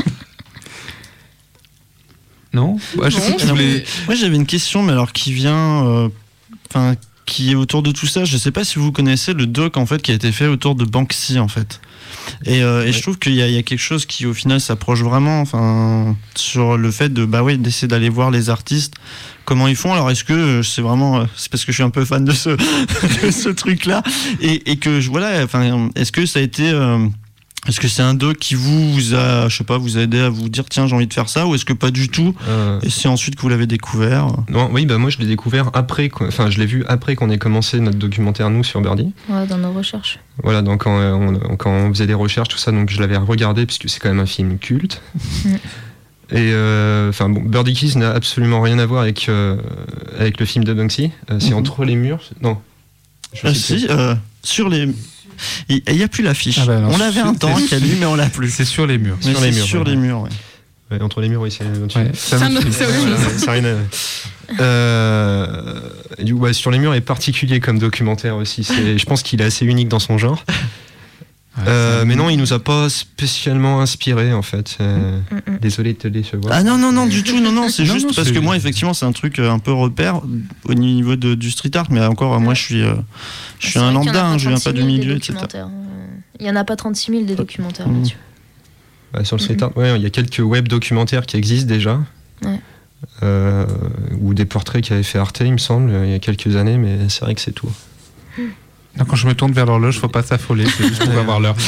Non, ouais, je sais
Non,
pas, je
je-
voulais-
Moi j'avais une question, mais alors qui vient, euh, enfin qui est autour de tout ça. Je sais pas si vous connaissez le doc en fait qui a été fait autour de Banksy en fait. Et, euh, et
Ouais.
je trouve qu'il y, a- il y a quelque chose qui au final s'approche vraiment, enfin sur le fait de bah oui d'essayer d'aller voir les artistes comment ils font. Alors est-ce que euh, c'est vraiment, euh, c'est parce que je suis un peu fan de ce de ce truc là et, et que je voilà, enfin est-ce que ça a été euh, est-ce que c'est un doc qui vous a, je sais pas, vous a aidé à vous dire tiens j'ai envie de faire ça, ou est-ce que pas du tout
Euh,
et c'est ensuite que vous l'avez découvert?
non, oui, bah moi je l'ai découvert après, qu'on- enfin je l'ai vu après qu'on ait commencé notre documentaire nous sur Birdie.
Ouais, dans nos recherches.
Voilà, donc quand euh, on, quand on faisait des recherches, tout ça, donc je l'avais regardé puisque c'est quand même un film culte.
Mm.
Et euh, enfin bon, Birdie Kids n'a absolument rien à voir avec euh, avec le film de Banksy. Euh, c'est
Mhm.
entre les murs. Non. Je
Ah
sais plus.
si, euh, sur les Il n'y a plus l'affiche.
Ah bah non,
on l'avait un
c'est-
temps,
c'est-
Cali, mais on l'a plus.
C'est sur les murs.
Mais
sur les
c'est
murs,
Sur
ouais.
les murs, ouais.
Ouais, entre les murs, oui, c'est
Ouais, ça
Ça
me
me-
fait-
c'est autre chose.
Voilà, ça a rien à- Euh, du coup, ouais, sur les murs est particulier comme documentaire aussi. C'est, je pense qu'il est assez unique dans son genre.
Ouais,
Euh,
ça-
mais non, il nous a pas spécialement inspiré en fait. Euh,
Mm, mm.
Désolé de te décevoir.
Ah non, non, non, du tout, non, non, c'est
Non,
juste
non,
parce
c'est-
que moi, effectivement, c'est un truc euh, un peu repère au niveau de, du street art, mais encore, moi, je suis, euh, je suis
C'est
un
vrai qu'il y en a
lambda, hein,
pas
je viens pas
trente-six
du
mille des
milieu, et cetera.
documentaires. Il y en a pas trente-six mille des documentaires
Mmh.
là-dessus.
Bah, sur le street art, ouais, il y a quelques web documentaires qui existent déjà.
Ouais.
Euh, ou des portraits qui avaient fait Arte, il me semble, il y a quelques années, mais c'est vrai que c'est tout.
Non, quand je me tourne vers l'horloge, faut pas s'affoler, c'est juste pour avoir l'heure.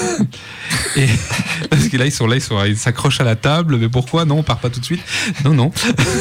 Et parce que là, ils sont là, ils sont, ils s'accrochent à la table. Mais pourquoi non, on part pas tout de suite. Non, non.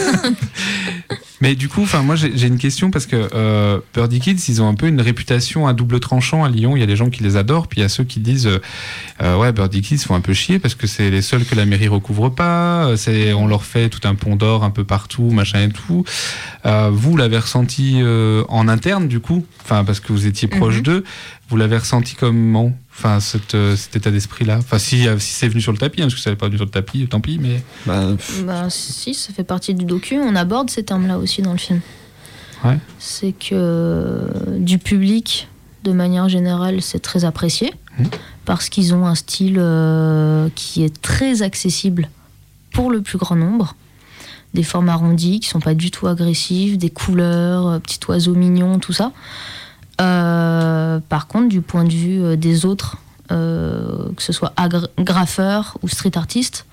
Mais du coup, enfin, moi, j'ai j'ai une question parce que euh, Birdie Kids, ils ont un peu une réputation à double tranchant à Lyon. Il y a des gens qui les adorent, puis il y a ceux qui disent, euh, euh, ouais, Birdie Kids font un peu chier parce que c'est les seuls que la mairie recouvre pas. C'est, on leur fait tout un pont d'or un peu partout, machin et tout. Euh, vous l'avez ressenti euh, en interne, du coup, enfin, parce que vous étiez proche
Mhm.
d'eux. Vous l'avez ressenti comment, enfin, cette, euh, cet état d'esprit-là. Enfin, si, euh, si c'est venu sur le tapis, hein, parce que ça n'est pas venu sur le tapis, tant pis. Mais
Bah,
Bah, si, ça fait partie du docu. On aborde ces termes-là aussi dans le film.
Ouais.
C'est que euh, du public, de manière générale, c'est très apprécié
Mhm.
parce qu'ils ont un style euh, qui est très accessible pour le plus grand nombre. Des formes arrondies qui sont pas du tout agressives, des couleurs, euh, petits oiseaux mignons, tout ça. Euh, par contre, du point de vue euh, des autres, euh, que ce soit agra- graffeurs ou street artistes,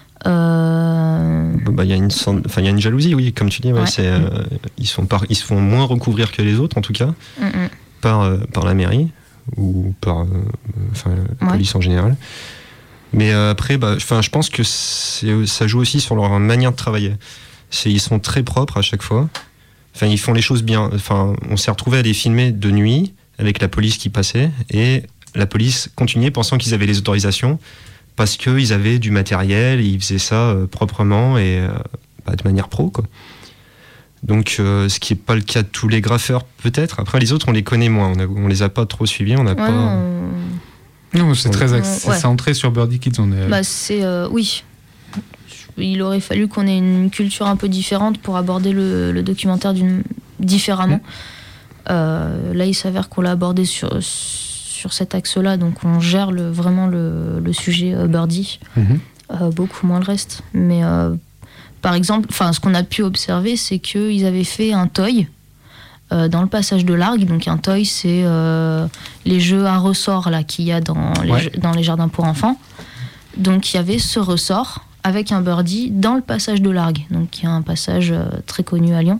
euh,
bah, il y a une, sorte- enfin, il y a une jalousie, oui, comme tu dis. Ouais,
Ouais.
c'est, euh, ils, sont par, ils se font moins recouvrir que les autres, en tout cas,
mm, mm.
par, euh, par la mairie ou par euh, enfin, la
Ouais.
police en général. Mais euh, après, bah, enfin, je pense que c'est, ça joue aussi sur leur manière de travailler. C'est, ils sont très propres à chaque fois. Enfin, ils font les choses bien. Enfin, on s'est retrouvé à les filmer de nuit avec la police qui passait et la police continuait pensant qu'ils avaient les autorisations parce qu'ils avaient du matériel et ils faisaient ça euh, proprement et euh, bah, de manière pro, quoi. Donc, euh, ce qui n'est pas le cas de tous les graffeurs, peut-être. Après, les autres, on les connaît moins. On, a, on les a pas trop suivis. On n'a
Ouais,
pas.
non,
non, c'est très
Ouais.
ax- c'est
Ouais.
centré sur Birdie Kids. On est.
bah, c'est euh, oui. Il aurait fallu qu'on ait une culture un peu différente pour aborder le, le documentaire d'une, différemment. Euh, là, il s'avère qu'on l'a abordé sur, sur cet axe-là, donc on gère le, vraiment le, le sujet euh, Birdie,
Mhm.
euh, beaucoup moins le reste. Mais euh, par exemple, enfin, ce qu'on a pu observer, c'est qu'ils avaient fait un toy euh, dans le passage de l'Argue. Donc un toy, c'est euh, les jeux à ressort là qu'il y a dans les,
Ouais.
jeux- dans les jardins pour enfants. Donc il y avait ce ressort avec un birdie dans le passage de l'Argue, donc qui est un passage euh, très connu à Lyon.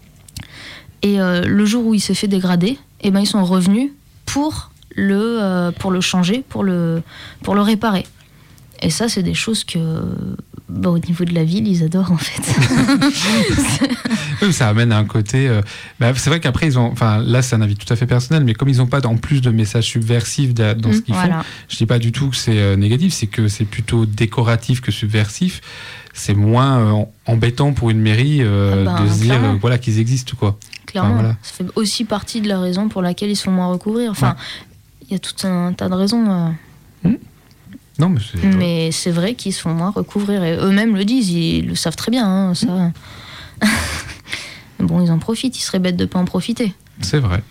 Et euh, le jour où il s'est fait dégrader, eh ben, ils sont revenus pour le, euh, pour le changer, pour le, pour le réparer. Et ça, c'est des choses que, bah, au niveau de la ville, ils adorent en fait.
Oui, ça amène à un côté. euh, bah, c'est vrai qu'après, ils ont. Enfin, là, c'est un avis tout à fait personnel, mais comme ils n'ont pas en plus de messages subversifs da- dans ce
Mm,
qu'ils font,
voilà.
je dis pas du tout que c'est euh, négatif, c'est que c'est plutôt décoratif que subversif. C'est moins euh, embêtant pour une mairie euh,
Ah ben,
de se dire
clairement.
euh, voilà, qu'ils existent, quoi.
Clairement,
Ah, voilà.
ça fait aussi partie de la raison pour laquelle ils se font moins recouvrir. Enfin, il y a tout un tas de raisons. euh,
Non, mais c'est.
Mais c'est vrai qu'ils se font moins recouvrir. Et eux-mêmes le disent, ils le savent très bien. hein, ça. Bon, ils en profitent. Ils seraient bêtes de pas en profiter.
C'est vrai.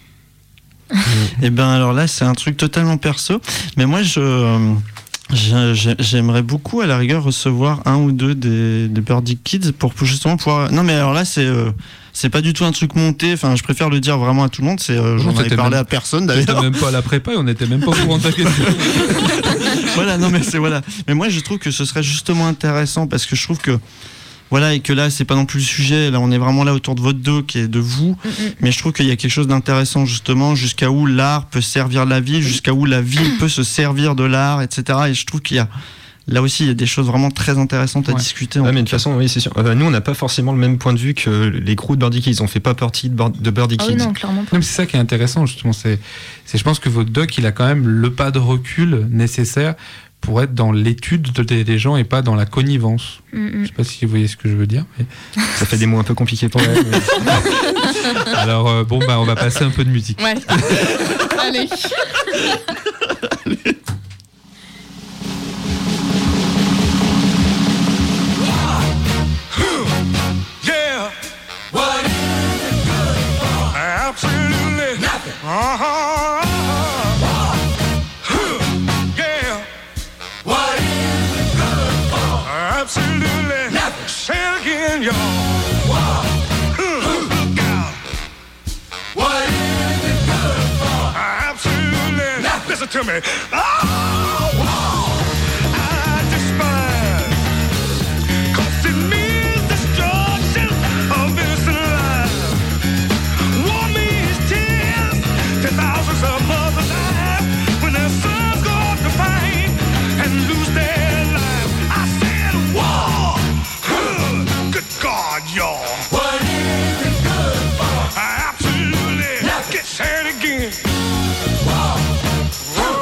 Et ben alors là, c'est un truc totalement perso. Mais moi, je, euh, je- j'ai- j'aimerais beaucoup à la rigueur recevoir un ou deux des, des Birdie Kids pour justement pouvoir. Non, mais alors là, c'est euh, c'est pas du tout un truc monté. Enfin, je préfère le dire vraiment à tout le monde. C'est euh, j'en
Non,
avais
c'était
parlé
même-
à personne
J'étais
d'ailleurs.
même pas à la prépa et on n'était même pas au courant de ta question.
Voilà, non mais c'est voilà. Mais moi, je trouve que ce serait justement intéressant parce que je trouve que voilà et que là, c'est pas non plus le sujet. Là, on est vraiment là autour de votre doc et de vous. Mais je trouve qu'il y a quelque chose d'intéressant justement jusqu'à où l'art peut servir la ville, jusqu'à où la ville peut se servir de l'art, et cetera. Et je trouve qu'il y a là aussi il y a des choses vraiment très intéressantes à
Ouais.
discuter. en
Ouais, mais
tout
de toute façon, oui, c'est sûr. Euh, nous, on n'a pas forcément le même point de vue que les crews de Birdie Kids. Ils ont fait pas partie de, Bird- de Birdie
Ah
Kids.
oui, non, clairement pas.
Non, mais c'est ça qui est intéressant, justement. C'est, c'est, je pense que votre doc, il a quand même le pas de recul nécessaire pour être dans l'étude de- des, des gens et pas dans la connivence.
Mm,
Je sais pas si vous voyez ce que je veux dire. mais-
Ça fait des mots un peu compliqués pour elle. mais-
Alors euh, bon bah on va passer un peu de musique.
Ouais. Allez.
Yeah. What is it good for? Absolutely nothing. Uh-huh. Huh. Yeah. What is it good for? Absolutely nothing. Say it again, y'all. Huh. Look out. What is it good for? Absolutely nothing. Listen to me. Oh, wow. I despise. 'Cause it means destruction of innocent lives. War means tears to thousands of mothers' lives when their sons go off to fight and lose their lives. I said war. Huh. Good God, y'all. What is it good for? Absolutely. Get said again. War. Oh,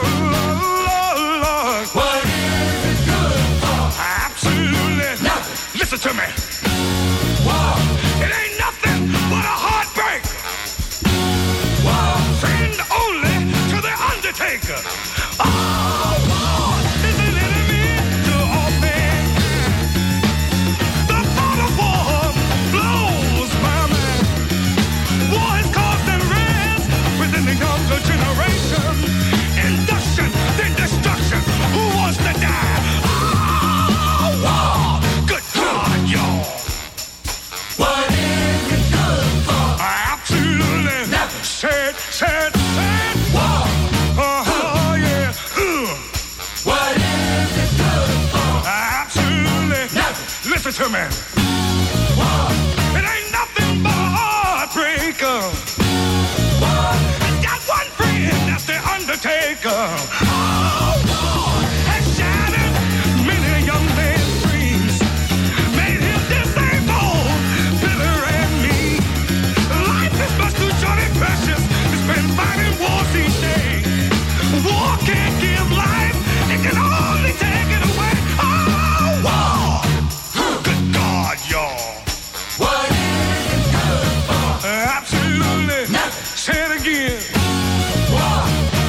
Lord. What is it good for? Absolutely nothing. Listen to me. War. It ain't nothing but a heartbreak. War. Friend only to the undertaker. Oh, war is an enemy to all mankind. The thought of war blows my mind. War has caused unrest within the younger generation. Induction, then destruction. Who wants to die? Oh, war. Good God, y'all. What is it good for? Absolutely nothing. Said, said, said. War. Uh-huh, yeah. Huh. What is it good for? Absolutely nothing. Listen to me. War. It ain't nothing but a heartbreaker. War. I got one friend, that's the undertaker. Oh, war has shattered many a young man's dreams. Made him disabled, bitter and mean. Life is much too short and precious to spend fighting wars each day. War can't give life, it can only take it away. Oh, war! Good God, y'all. What is it good for? Absolutely nothing. Say it again. War.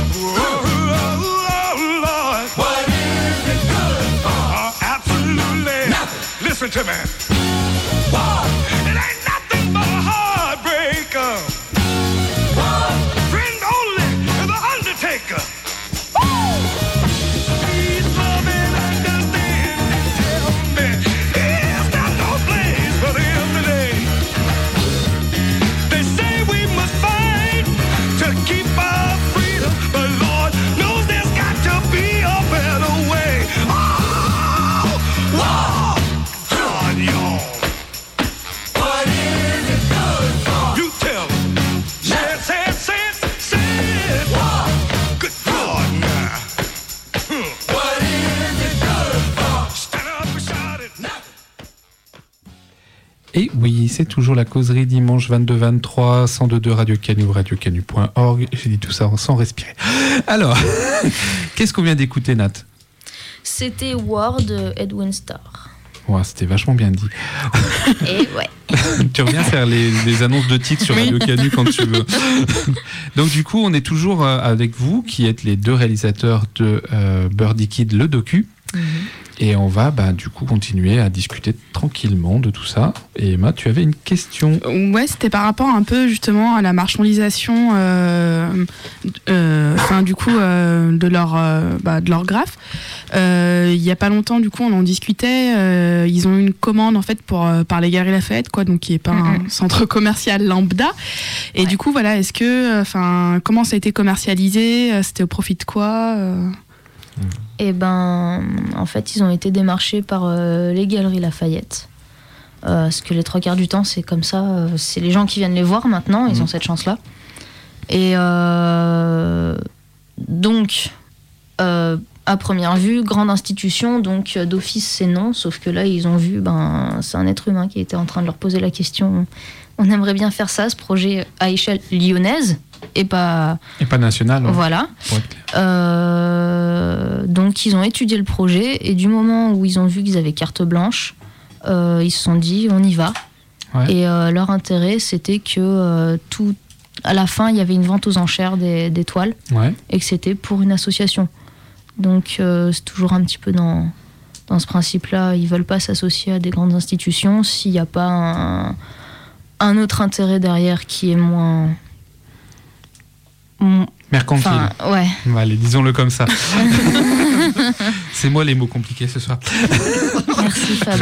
Oh, Lord. What is it good for? Absolutely nothing. Listen to me. War. It ain't nothing but a heartbreaker. War. Friend only to the undertaker. Woo! Please love and understand and tell me here's not no place for them today. They say we must fight to keep our freedom, but Lord knows there's got to be a better way. Oh, wow, God, y'all. What is it good for? You tell me. Say it, say it, say it, say it. Wow, good God, now. Hmm. What is it good for? Stand up and shout it. Nothing.
Et oui, c'est toujours la causerie dimanche vingt-deux vingt-trois, cent deux point deux Radio Canu, radio canu point org. J'ai dit tout ça sans respirer. Alors, qu'est-ce qu'on vient d'écouter, Nat?
C'était War de Edwin Starr.
Ouais, c'était vachement bien dit.
Et ouais.
Tu reviens faire les, les annonces de titres sur
Oui.
Radio Canu quand tu veux. Donc du coup, on est toujours euh, avec vous, qui êtes les deux réalisateurs de euh, Birdie Kid, le docu. Et on va bah, du coup continuer à discuter tranquillement de tout ça. Et Emma, tu avais une question.
Ouais, c'était par rapport un peu justement à la marchandisation, euh, euh, enfin du coup euh, de leur euh, bah, de leur graphe. Euh, Il y a pas longtemps, du coup, on en discutait. euh, ils ont eu une commande en fait pour euh, par les Galeries Lafayette, quoi, donc qui est pas
Mm-hmm.
un centre commercial lambda. Et
Ouais.
du coup, voilà, est-ce que, enfin, comment ça a été commercialisé? C'était au profit de quoi? euh
Et ben, en fait, ils ont été démarchés par euh, les Galeries Lafayette. Euh, parce que les trois quarts du temps, c'est comme ça. euh, c'est les gens qui viennent les voir maintenant, ils ont cette chance-là. Et euh, donc, euh, à première vue, grande institution, donc euh, d'office c'est non, sauf que là, ils ont vu, ben, c'est un être humain qui était en train de leur poser la question. On aimerait bien faire ça, ce projet à échelle lyonnaise, et pas...
Et pas national. Ouais.
Voilà.
Pour être clair.
Euh, donc ils ont étudié le projet et du moment où ils ont vu qu'ils avaient carte blanche, euh, ils se sont dit on y va.
Ouais.
Et euh, leur intérêt c'était que euh, tout, à la fin il y avait une vente aux enchères des, des toiles
Ouais.
et que c'était pour une association. Donc euh, c'est toujours un petit peu dans, dans ce principe-là. Ils veulent pas s'associer à des grandes institutions s'il n'y a pas un, un autre intérêt derrière qui est moins... m-
Mercantile.
Enfin, ouais.
Allez, disons-le comme ça. C'est moi les mots compliqués ce soir.
Merci Fab.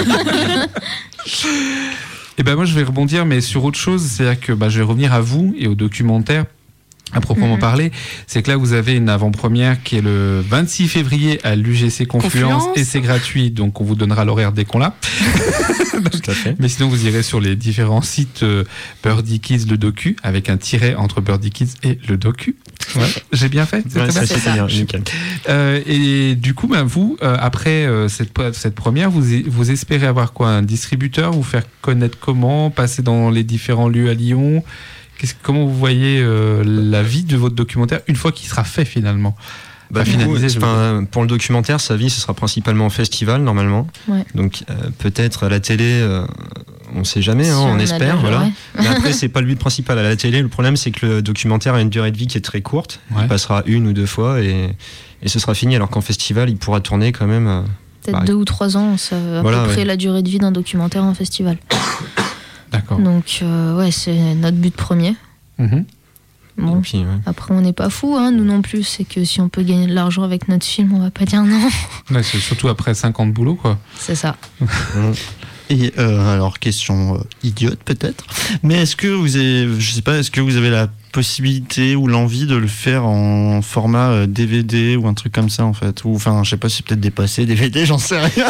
Et ben moi je vais rebondir mais sur autre chose, c'est-à-dire que bah, je vais revenir à vous et au documentaire à proprement
Mhm.
parler. C'est que là vous avez une avant-première qui est le vingt-six février à l'U G C Confluence,
Confluence.
et c'est gratuit, donc on vous donnera l'horaire dès qu'on l'a.
Tout à fait.
Mais sinon vous irez sur les différents sites euh, Birdie Kids le docu avec un tiret entre Birdie Kids et le docu. Ouais. J'ai bien fait. C'est
Ouais,
très
ça,
bien.
c'est
c'était
ça.
bien, nickel.
Euh, et du coup, ben, vous, euh, après euh, cette, cette première, vous, vous espérez avoir quoi? Un distributeur, vous faire connaître comment? Passer dans les différents lieux à Lyon? Qu'est-ce, comment vous voyez euh, la vie de votre documentaire une fois qu'il sera fait finalement?
Bah,
Pas
du coup,
finalisé, je veux
enfin, pour le documentaire, sa vie, ce sera principalement en festival, normalement.
Ouais.
Donc, euh, peut-être à la télé, euh, on sait jamais, hein,
Si
on,
a
espère.
de-
Voilà.
ouais.
Mais après, c'est pas le but principal. À la télé, le problème, c'est que le documentaire a une durée de vie qui est très courte.
Ouais.
Il passera une ou deux fois et, et ce sera fini. Alors qu'en festival, il pourra tourner quand même. euh,
Peut-être
Bah,
deux ou trois ans, c'est à
voilà,
peu près
ouais.
la durée de vie d'un documentaire en festival.
D'accord.
Donc, euh, ouais, c'est notre but premier.
Mhm.
Bon,
et puis, ouais.
après, on n'est pas fous, hein, nous non plus. C'est que si on peut gagner de l'argent avec notre film, on va pas dire non.
Ouais, c'est surtout après cinq ans de boulot, quoi.
C'est ça.
Et euh, alors, question euh, idiote peut-être, mais est-ce que vous avez, je sais pas, est-ce que vous avez la possibilité ou l'envie de le faire en format euh, D V D ou un truc comme ça en fait, ou enfin, je sais pas, si c'est peut-être dépassé D V D, j'en sais rien.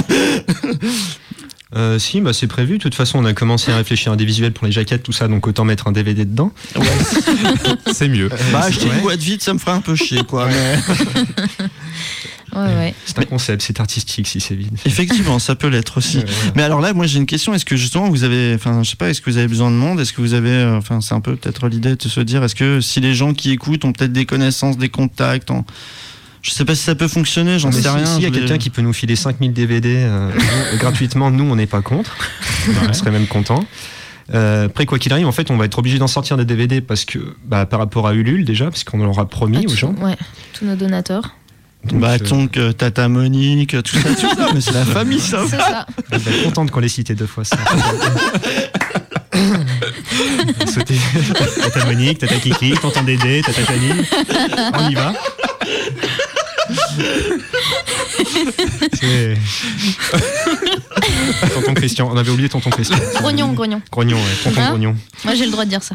Euh, si, bah, c'est prévu. De toute façon, on a commencé à réfléchir à des visuels pour les jaquettes, tout ça. Donc, autant mettre un D V D dedans.
C'est mieux.
Bah, acheter
Ouais.
une boîte vide, ça me ferait un peu chier, quoi. Mais...
Ouais, ouais.
C'est un concept, c'est artistique si c'est vide.
Effectivement, ça peut l'être aussi.
Ouais, ouais.
Mais alors là, moi j'ai une question. Est-ce que justement vous avez, enfin, je sais pas, est-ce que vous avez besoin de monde? Est-ce que vous avez, euh, enfin, c'est un peu peut-être l'idée de se dire, est-ce que si les gens qui écoutent ont peut-être des connaissances, des contacts, en... je sais pas si ça peut fonctionner, j'en
Mais
sais
si-
rien.
S'il y a
je voulais-
quelqu'un qui peut nous filer cinq mille D V D euh, nous, gratuitement, nous, on n'est pas contre. On serait même content. Euh, après, quoi qu'il arrive, en fait, on va être obligé d'en sortir des D V D parce que, bah, par rapport à Ulule déjà, parce qu'on leur a promis
Ah,
aux
tout-
gens.
ouais, tous nos donateurs.
Donc,
Bah,
euh,
donc, euh, Tata Monique, tout ça, tout ça, mais c'est la famille, ça.
C'est ça.
on va être contente qu'on les cité deux fois. Ça. Sauter. Tata Monique, Tata Kiki, Tonton Dédé, Tata Tani. On y va. C'est... Tonton Christian, on avait oublié Tonton Christian.
Grognon, grognon.
Grognon, ouais, Tonton
Hein
Grognon.
Moi, j'ai le droit de dire ça.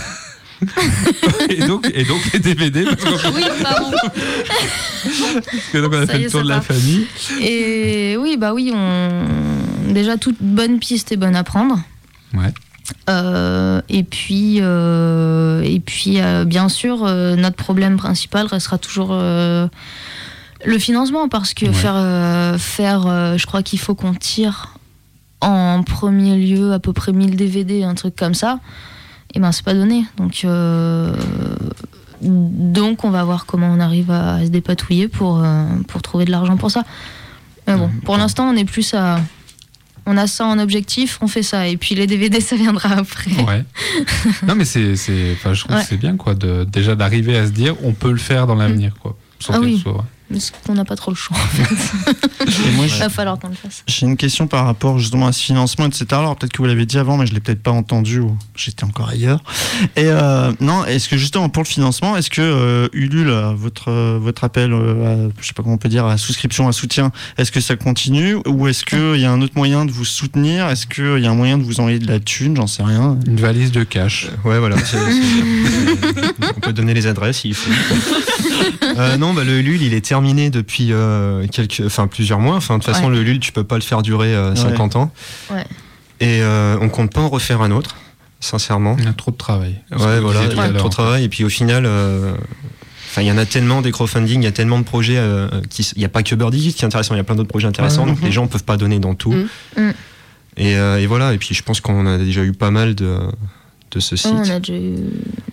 Et donc, et donc les D V D, parce qu'on
Oui, pardon.
parce que donc on a
Ça
fait
y
le
est,
tour
ça
de la
part.
famille.
Et oui, bah oui, on... déjà, toute bonne piste est bonne à prendre.
Ouais.
Euh, et puis, euh, et puis euh, bien sûr, euh, notre problème principal restera toujours euh, le financement, parce que
Ouais.
faire, euh, faire euh, je crois qu'il faut qu'on tire en premier lieu à peu près mille D V D, un truc comme ça. Et ben c'est pas donné. Donc, euh, donc on va voir comment on arrive à se dépatouiller pour, euh, pour trouver de l'argent pour ça. Mais bon, pour l'instant, on est plus à. On a ça en objectif, on fait ça. Et puis les D V D, ça viendra après.
Ouais. Non, mais c'est, c'est, enfin, je trouve
Ouais.
que c'est bien, quoi, de, déjà d'arriver à se dire, on peut le faire dans l'avenir, quoi. Sans
Ah
qu'elle
oui.
soit, ouais.
Parce qu'on n'a pas trop le choix, en fait.
Et moi,
Il
j'ai-
va falloir qu'on le fasse.
j'ai une question par rapport justement à ce financement, et cetera. Alors peut-être que vous l'avez dit avant, mais je l'ai peut-être pas entendu ou j'étais encore ailleurs. Et euh, non, est-ce que justement pour le financement, est-ce que euh, Ulule, euh, votre euh, votre appel, euh, à, je sais pas comment on peut dire, à souscription, à soutien, est-ce que ça continue ou est-ce que il y a un autre moyen de vous soutenir? Est-ce qu'il y a un moyen de vous envoyer de la thune? J'en sais rien.
Une valise de cash.
Ouais, voilà. c'est- c'est- on peut donner les adresses s'il faut. Euh, non, bah, le Ulule, il est terminé depuis euh, quelques, enfin plusieurs mois. Enfin, de toute façon,
Ouais.
le Ulule, tu peux pas le faire durer euh,
Ouais.
cinquante ans.
Ouais.
Et euh, on compte pas en refaire un autre, sincèrement.
Il y a trop de travail. Ce que
Ouais,
vous
voilà,
disiez
il
tout
y
à
a
l'heure.
trop de travail. Et puis au final, euh, enfin, il y en a tellement des crowdfunding, il y a tellement de projets. euh, qui, il n'y a pas que Birdie Kids qui est intéressant, il y a plein d'autres projets intéressants.
Ouais.
Donc les gens peuvent pas donner dans tout.
Mm.
Mm.
Et, euh, et voilà. Et puis je pense qu'on a déjà eu pas mal de, de ce site.
Oh, on a déjà eu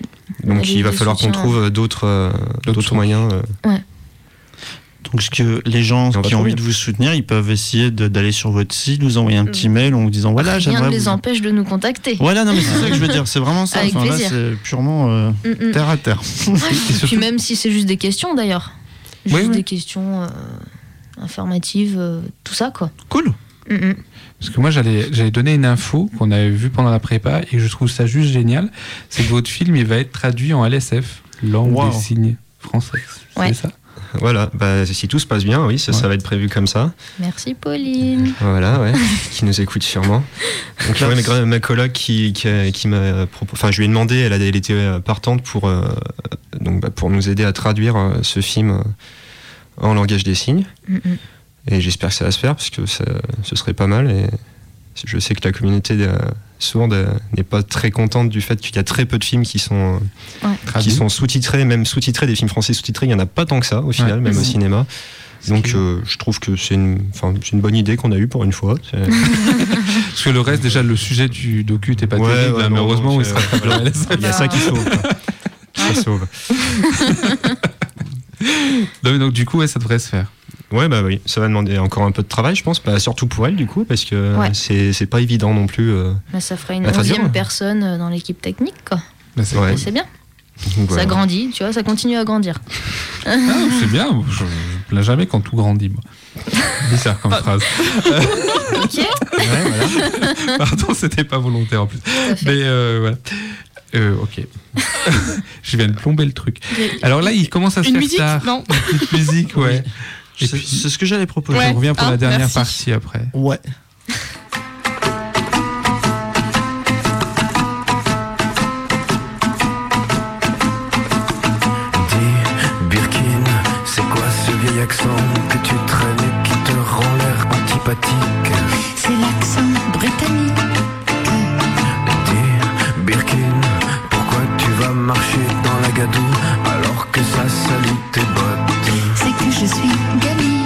Donc il va falloir qu'on trouve d'autres, euh, d'autres, d'autres moyens. Euh.
Ouais.
Donc ce que les gens qui ont trouver. envie de vous soutenir, ils peuvent essayer de, d'aller sur votre site, vous envoyer un petit mail en vous disant voilà,
Rien
j'aimerais.
ne les
vous...
empêche de nous contacter.
Voilà, non mais c'est ça que je veux dire, c'est vraiment ça.
Avec
enfin,
plaisir.
Là, c'est purement euh,
Mm-mm.
terre à terre.
Ouais. Et surtout... Puis même si c'est juste des questions d'ailleurs, juste
oui, oui.
des questions euh, informatives, euh, tout ça quoi.
Cool.
Mm-mm.
Parce que moi, j'allais, j'allais donner une info qu'on avait vue pendant la prépa et je trouve ça juste génial. C'est que votre film, il va être traduit en L S F, langue
wow.
des signes française.
Ouais.
C'est ça?
Voilà, bah, si tout se passe bien, oui, ça, ouais. ça va être prévu comme ça.
Merci Pauline.
Voilà, ouais, qui nous écoute sûrement. Donc, ouais, ma, ma coloc qui, qui, qui m'a proposé, enfin, je lui ai demandé, elle, a, elle était partante pour, euh, donc, bah, pour nous aider à traduire euh, ce film euh, en langage des signes. Mm-mm. Et j'espère que ça va se faire parce que ça, ce serait pas mal. Et je sais que la communauté euh, sourde euh, n'est pas très contente du fait qu'il y a très peu de films qui sont, euh, ouais. qui sont sous-titrés, même sous-titrés, des films français sous-titrés, il n'y en a pas tant que ça au final, ouais. même mmh. au cinéma. Donc euh, je trouve que c'est une, c'est une bonne idée qu'on a eue pour une fois.
Parce que le reste, déjà, le sujet du docu n'était pas
ouais,
terrible,
ouais,
mais
non,
heureusement, il sera
voilà. Il y a ça qui sauve. Ça sauve.
donc, donc du coup, ouais, ça devrait se faire.
Ouais, bah oui, ça va demander encore un peu de travail, je pense, bah, surtout pour elle, du coup, parce que ouais. c'est, c'est pas évident non plus. Euh,
bah, ça ferait une onzième personne dans l'équipe technique, quoi.
Bah, c'est,
ouais. c'est bien. Voilà. Ça grandit, tu vois, ça continue à grandir.
Ah, c'est bien, je ne plains jamais quand tout grandit, moi. Dis ça comme phrase.
Ok.
Ouais, voilà. Pardon, c'était pas volontaire en plus. Mais euh, voilà. Euh, ok. Je viens de plomber le truc. Alors là, il commence à se
une
faire
musique,
tard.
Non.
Une musique, ouais.
Et c'est, puis, c'est ce que j'allais proposer.
Ouais. On revient pour ah, la dernière
merci.
partie après.
Ouais.
Dis, Birkin, c'est quoi ce vieil accent que tu traînes et qui te rend l'air antipathique?
C'est l'accent britannique.
Dis, Birkin, pourquoi tu vas marcher dans la gadoue alors que ça salit tes bottes?
C'est que je suis gamine.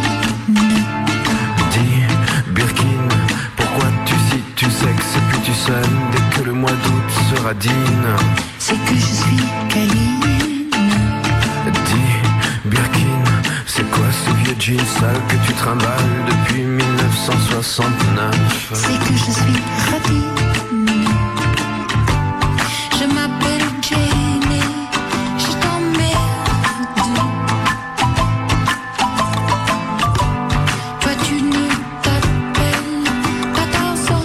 Dis, Birkin, pourquoi tu cites tu sexes puis tu sonnes dès que le mois d'août sera digne?
C'est que je suis câline.
Dis, Birkin, c'est quoi ce vieux jean sale que tu trimbales depuis dix-neuf cent soixante-neuf?
C'est que je suis rapide. Je m'appelle Jenny, je t'emmerde. Toi tu ne t'appelles pas Tarzan.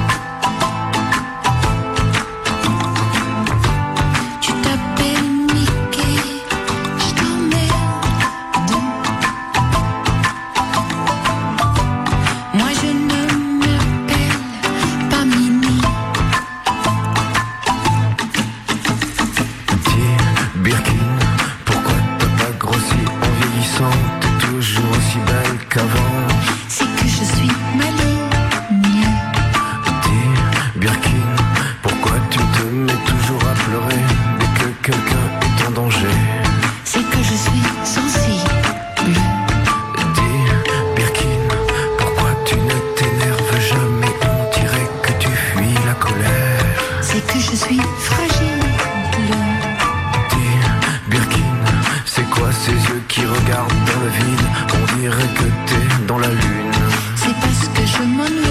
Tu t'appelles Mickey, je t'emmerde. Moi je ne m'appelle pas Mimi.
Dis, Birkin, pourquoi t'as pas grossi en vieillissant? T'es toujours aussi belle qu'avant.
C'est que je suis maligne.
Dis, Birkin, pourquoi tu te mets toujours à pleurer dès que quelqu'un est en danger?
C'est que je suis sensible.
Dis, Birkin, pourquoi tu ne t'énerves jamais? On dirait que tu fuis la colère.
C'est que je suis fragile.
Dis, Birkin, c'est quoi ces yeux qui regardent dans le vide? On dirait que t'es dans la lune.
C'est parce que je m'ennuie.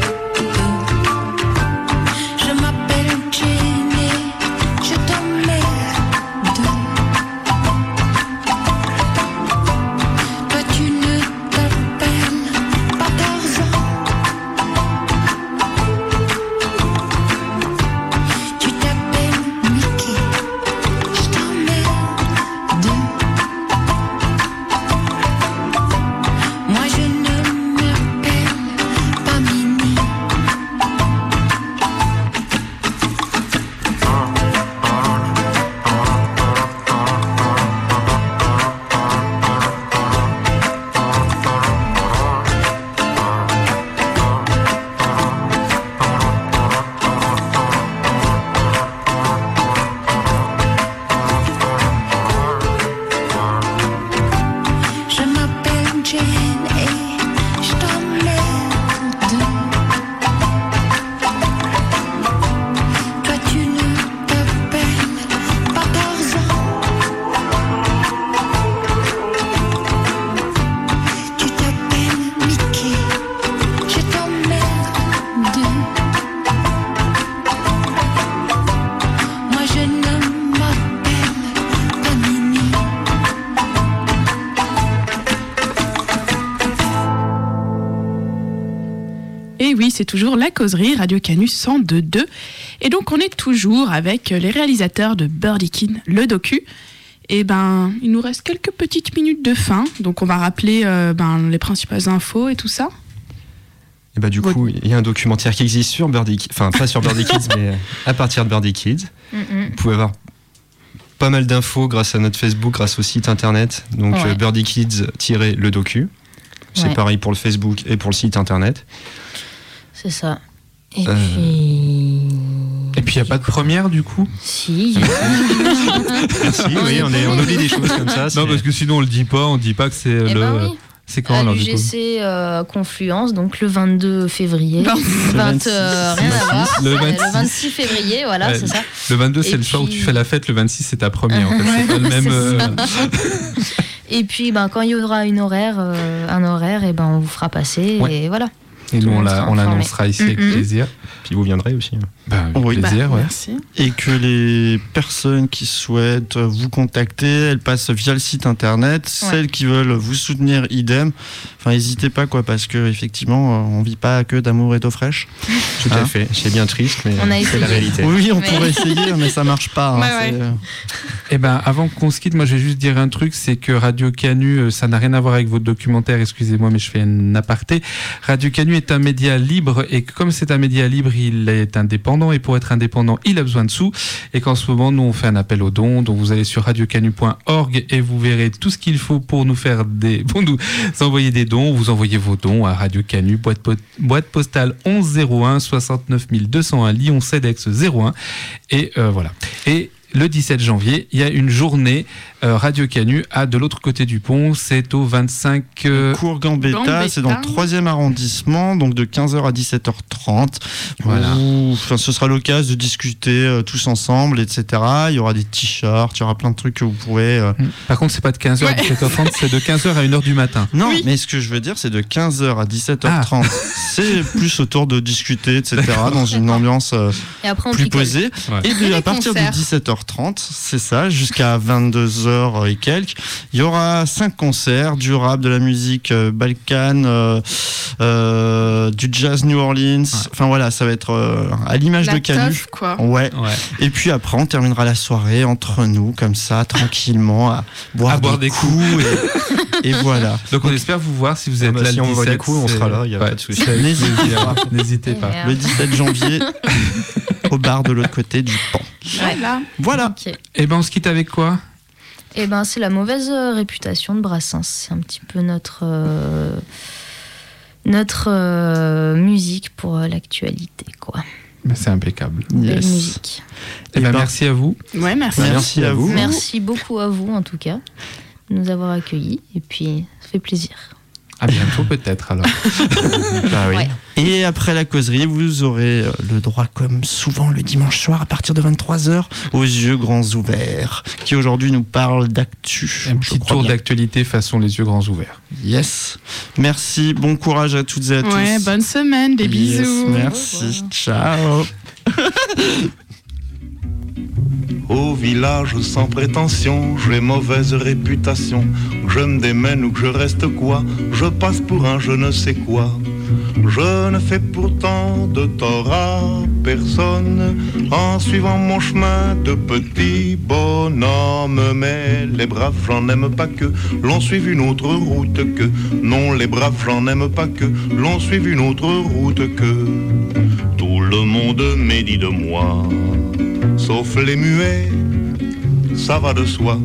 Je m'appelle Jenny, je t'emmerde. Toi tu ne t'appelles pas Tarzan. Tu t'appelles Mickey, je t'emmerde. Moi je ne m'appelle pas Minnie.
Et oui, c'est toujours La Causerie, Radio Canu cent deux point deux. Et donc, on est toujours avec les réalisateurs de Birdie Kid, le docu. Et ben, il nous reste quelques petites minutes de fin. Donc, on va rappeler euh, ben, les principales infos et tout ça.
Et bah, du coup, il y a un documentaire qui existe sur Birdie Kids, enfin, pas sur Birdie Kids, mais à partir de Birdie Kids. Mm-hmm. Vous pouvez avoir pas mal d'infos grâce à notre Facebook, grâce au site internet. Donc, ouais. euh, Birdie Kids-le docu. C'est ouais. pareil pour le Facebook et pour le site internet.
C'est ça. Et
euh...
puis...
Et puis il n'y a pas de première du coup ?
Si.
Merci, oui, on, est, on oublie des choses comme ça.
Non, parce que sinon on le dit pas, on dit pas que c'est
eh
le...
Ben oui.
C'est quand
à
alors
l'U G C euh, Confluence, donc le vingt-deux février.
Non.
vingt, euh, rien à voir.
Le vingt-six.
le vingt-six février, voilà,
ouais,
c'est ça.
Le vingt-deux, c'est
et
le
puis...
soir où tu fais la fête, le vingt-six, c'est ta première. En fait. C'est pas le même. Euh...
Et puis, ben, quand il y aura une horaire, euh, un horaire, et ben, on vous fera passer. Ouais. Et voilà.
Et nous, on, la, on l'annoncera ici mm-hmm. avec plaisir.
Puis vous viendrez aussi.
Ben, avec oui, plaisir,
bah,
ouais.
Merci.
Et que les personnes qui souhaitent vous contacter, elles passent via le site internet. Ouais. Celles qui veulent vous soutenir, idem. Enfin, n'hésitez pas, quoi, parce que effectivement, on vit pas que d'amour et d'eau fraîche.
Tout hein à fait. C'est bien triste, mais
on a
c'est la réalité.
Oui, on
mais...
pourrait essayer, mais ça marche pas. Hein,
ouais, ouais.
Eh ben, avant qu'on se quitte, moi, je vais juste dire un truc, c'est que Radio Canu, ça n'a rien à voir avec votre documentaire. Excusez-moi, mais je fais un aparté. Radio Canu est un média libre, et comme c'est un média libre, il est indépendant, et pour être indépendant, il a besoin de sous. Et qu'en ce moment, nous, on fait un appel aux dons. Donc, vous allez sur radio canu point org et vous verrez tout ce qu'il faut pour nous faire des, pour nous envoyer des dons. Vous envoyez vos dons à Radio Canu, boîte, po- boîte postale onze zéro un, soixante-neuf mille deux cent un, Lyon Cedex zéro un. Et euh, voilà. Et le dix-sept janvier, il y a une journée euh, Radio Canu à de l'autre côté du pont. C'est au vingt-cinq... Euh...
Cours Gambetta, c'est dans le troisième arrondissement, donc de quinze heures à dix-sept heures trente.
Voilà.
Où, enfin, ce sera l'occasion de discuter euh, tous ensemble, et cetera. Il y aura des t-shirts, il y aura plein de trucs que vous pourrez... Euh...
Par contre, c'est pas de quinze heures à dix-sept heures trente, c'est de quinze heures à une heure du matin.
Non,
oui.
mais ce que je veux dire, c'est de quinze heures à dix-sept heures trente. Ah. C'est plus autour de discuter, et cetera, D'accord. dans une ambiance euh,
et après,
plus
picole.
posée. Ouais. Et de, à partir concerts. de dix-sept heures trente, c'est ça, jusqu'à vingt-deux heures et quelques, il y aura cinq concerts du rap, de la musique euh, balkane, euh, euh, du jazz New Orleans. Ouais. Enfin voilà, ça va être euh, à l'image
la
de Canu.
Teuf, quoi.
Ouais. ouais. Et puis après, on terminera la soirée entre nous, comme ça, tranquillement, à boire,
à
des,
boire des coups.
coups et, et voilà.
Donc on espère vous voir si vous êtes
ah bah
là
si
le
on
dix-sept.
voit des coups, on sera là, il n'y a
ouais.
pas de souci.
N'hésitez pas.
N'hésitez pas.
Le dix-sept janvier, au bar de l'autre côté du pont.
Voilà.
Voilà.
Okay.
Et ben on se quitte avec quoi ?
Eh ben c'est la mauvaise réputation de Brassens. C'est un petit peu notre euh, notre euh, musique pour euh, l'actualité, quoi.
Ben, c'est impeccable.
Belle
Yes.
musique.
Eh ben, merci à vous.
Ouais, merci.
Merci, merci à vous.
Merci beaucoup à vous en tout cas de nous avoir accueillis et puis ça fait plaisir.
À bientôt peut-être alors.
Bah oui.
Ouais.
Et après la causerie, vous aurez le droit, comme souvent le dimanche soir, à partir de vingt-trois heures, aux yeux grands ouverts, qui aujourd'hui nous parle d'actu.
Un petit tour bien. d'actualité façon les yeux grands ouverts.
Yes. Merci, bon courage à toutes et à tous.
Ouais, bonne semaine, des
yes,
bisous.
Merci, ciao.
Au village sans prétention, j'ai mauvaise réputation. Que je me démène ou que je reste quoi, je passe pour un je ne sais quoi. Je ne fais pourtant de tort à personne en suivant mon chemin de petit bonhomme. Mais les braves, j'en aime pas que l'on suive une autre route que. Non, les braves, j'en aime pas que l'on suive une autre route que. Tout le monde médit de moi, sauf les muets, ça va de soi.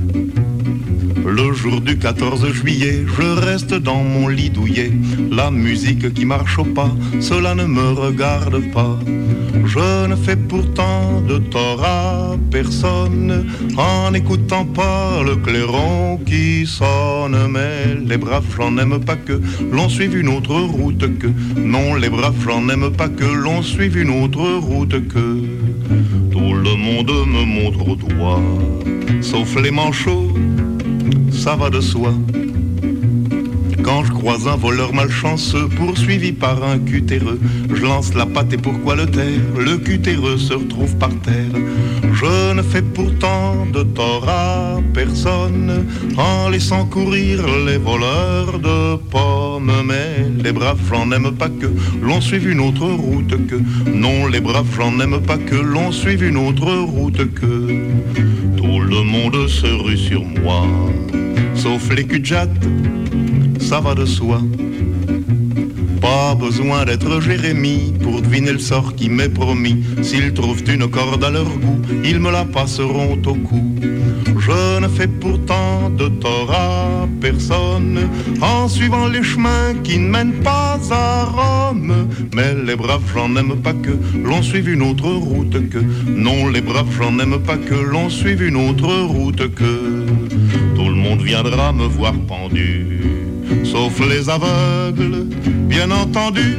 Le jour du quatorze juillet, je reste dans mon lit douillet. La musique qui marche au pas, cela ne me regarde pas. Je ne fais pourtant de tort à personne en n'écoutant pas le clairon qui sonne. Mais les braves, j'en aime pas que l'on suive une autre route que. Non, les braves, j'en aime pas que l'on suive une autre route que. Tout le monde me montre au doigt, sauf les manchots, ça va de soi. Quand je croise un voleur malchanceux poursuivi par un cutéreux, je lance la patte et pourquoi le taire? Le cutéreux se retrouve par terre. Je ne fais pourtant de tort à personne en laissant courir les voleurs de pommes. Mais les braves gens n'aiment pas que l'on suive une autre route que. Non, les braves gens n'aiment pas que l'on suive une autre route que. Tout le monde se rue sur moi, sauf les cul-de-jatte, ça va de soi. Pas besoin d'être Jérémie pour deviner le sort qui m'est promis. S'ils trouvent une corde à leur goût, ils me la passeront au cou. Je ne fais pourtant de tort à personne en suivant les chemins qui ne mènent pas à Rome. Mais les braves gens n'aiment pas que l'on suive une autre route que. Non, les braves gens n'aiment pas que l'on suive une autre route que. Tout le monde viendra me voir pendu, sauf les aveugles, bien entendu.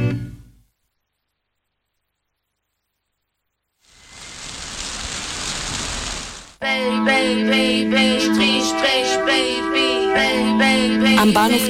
Am Bahnhof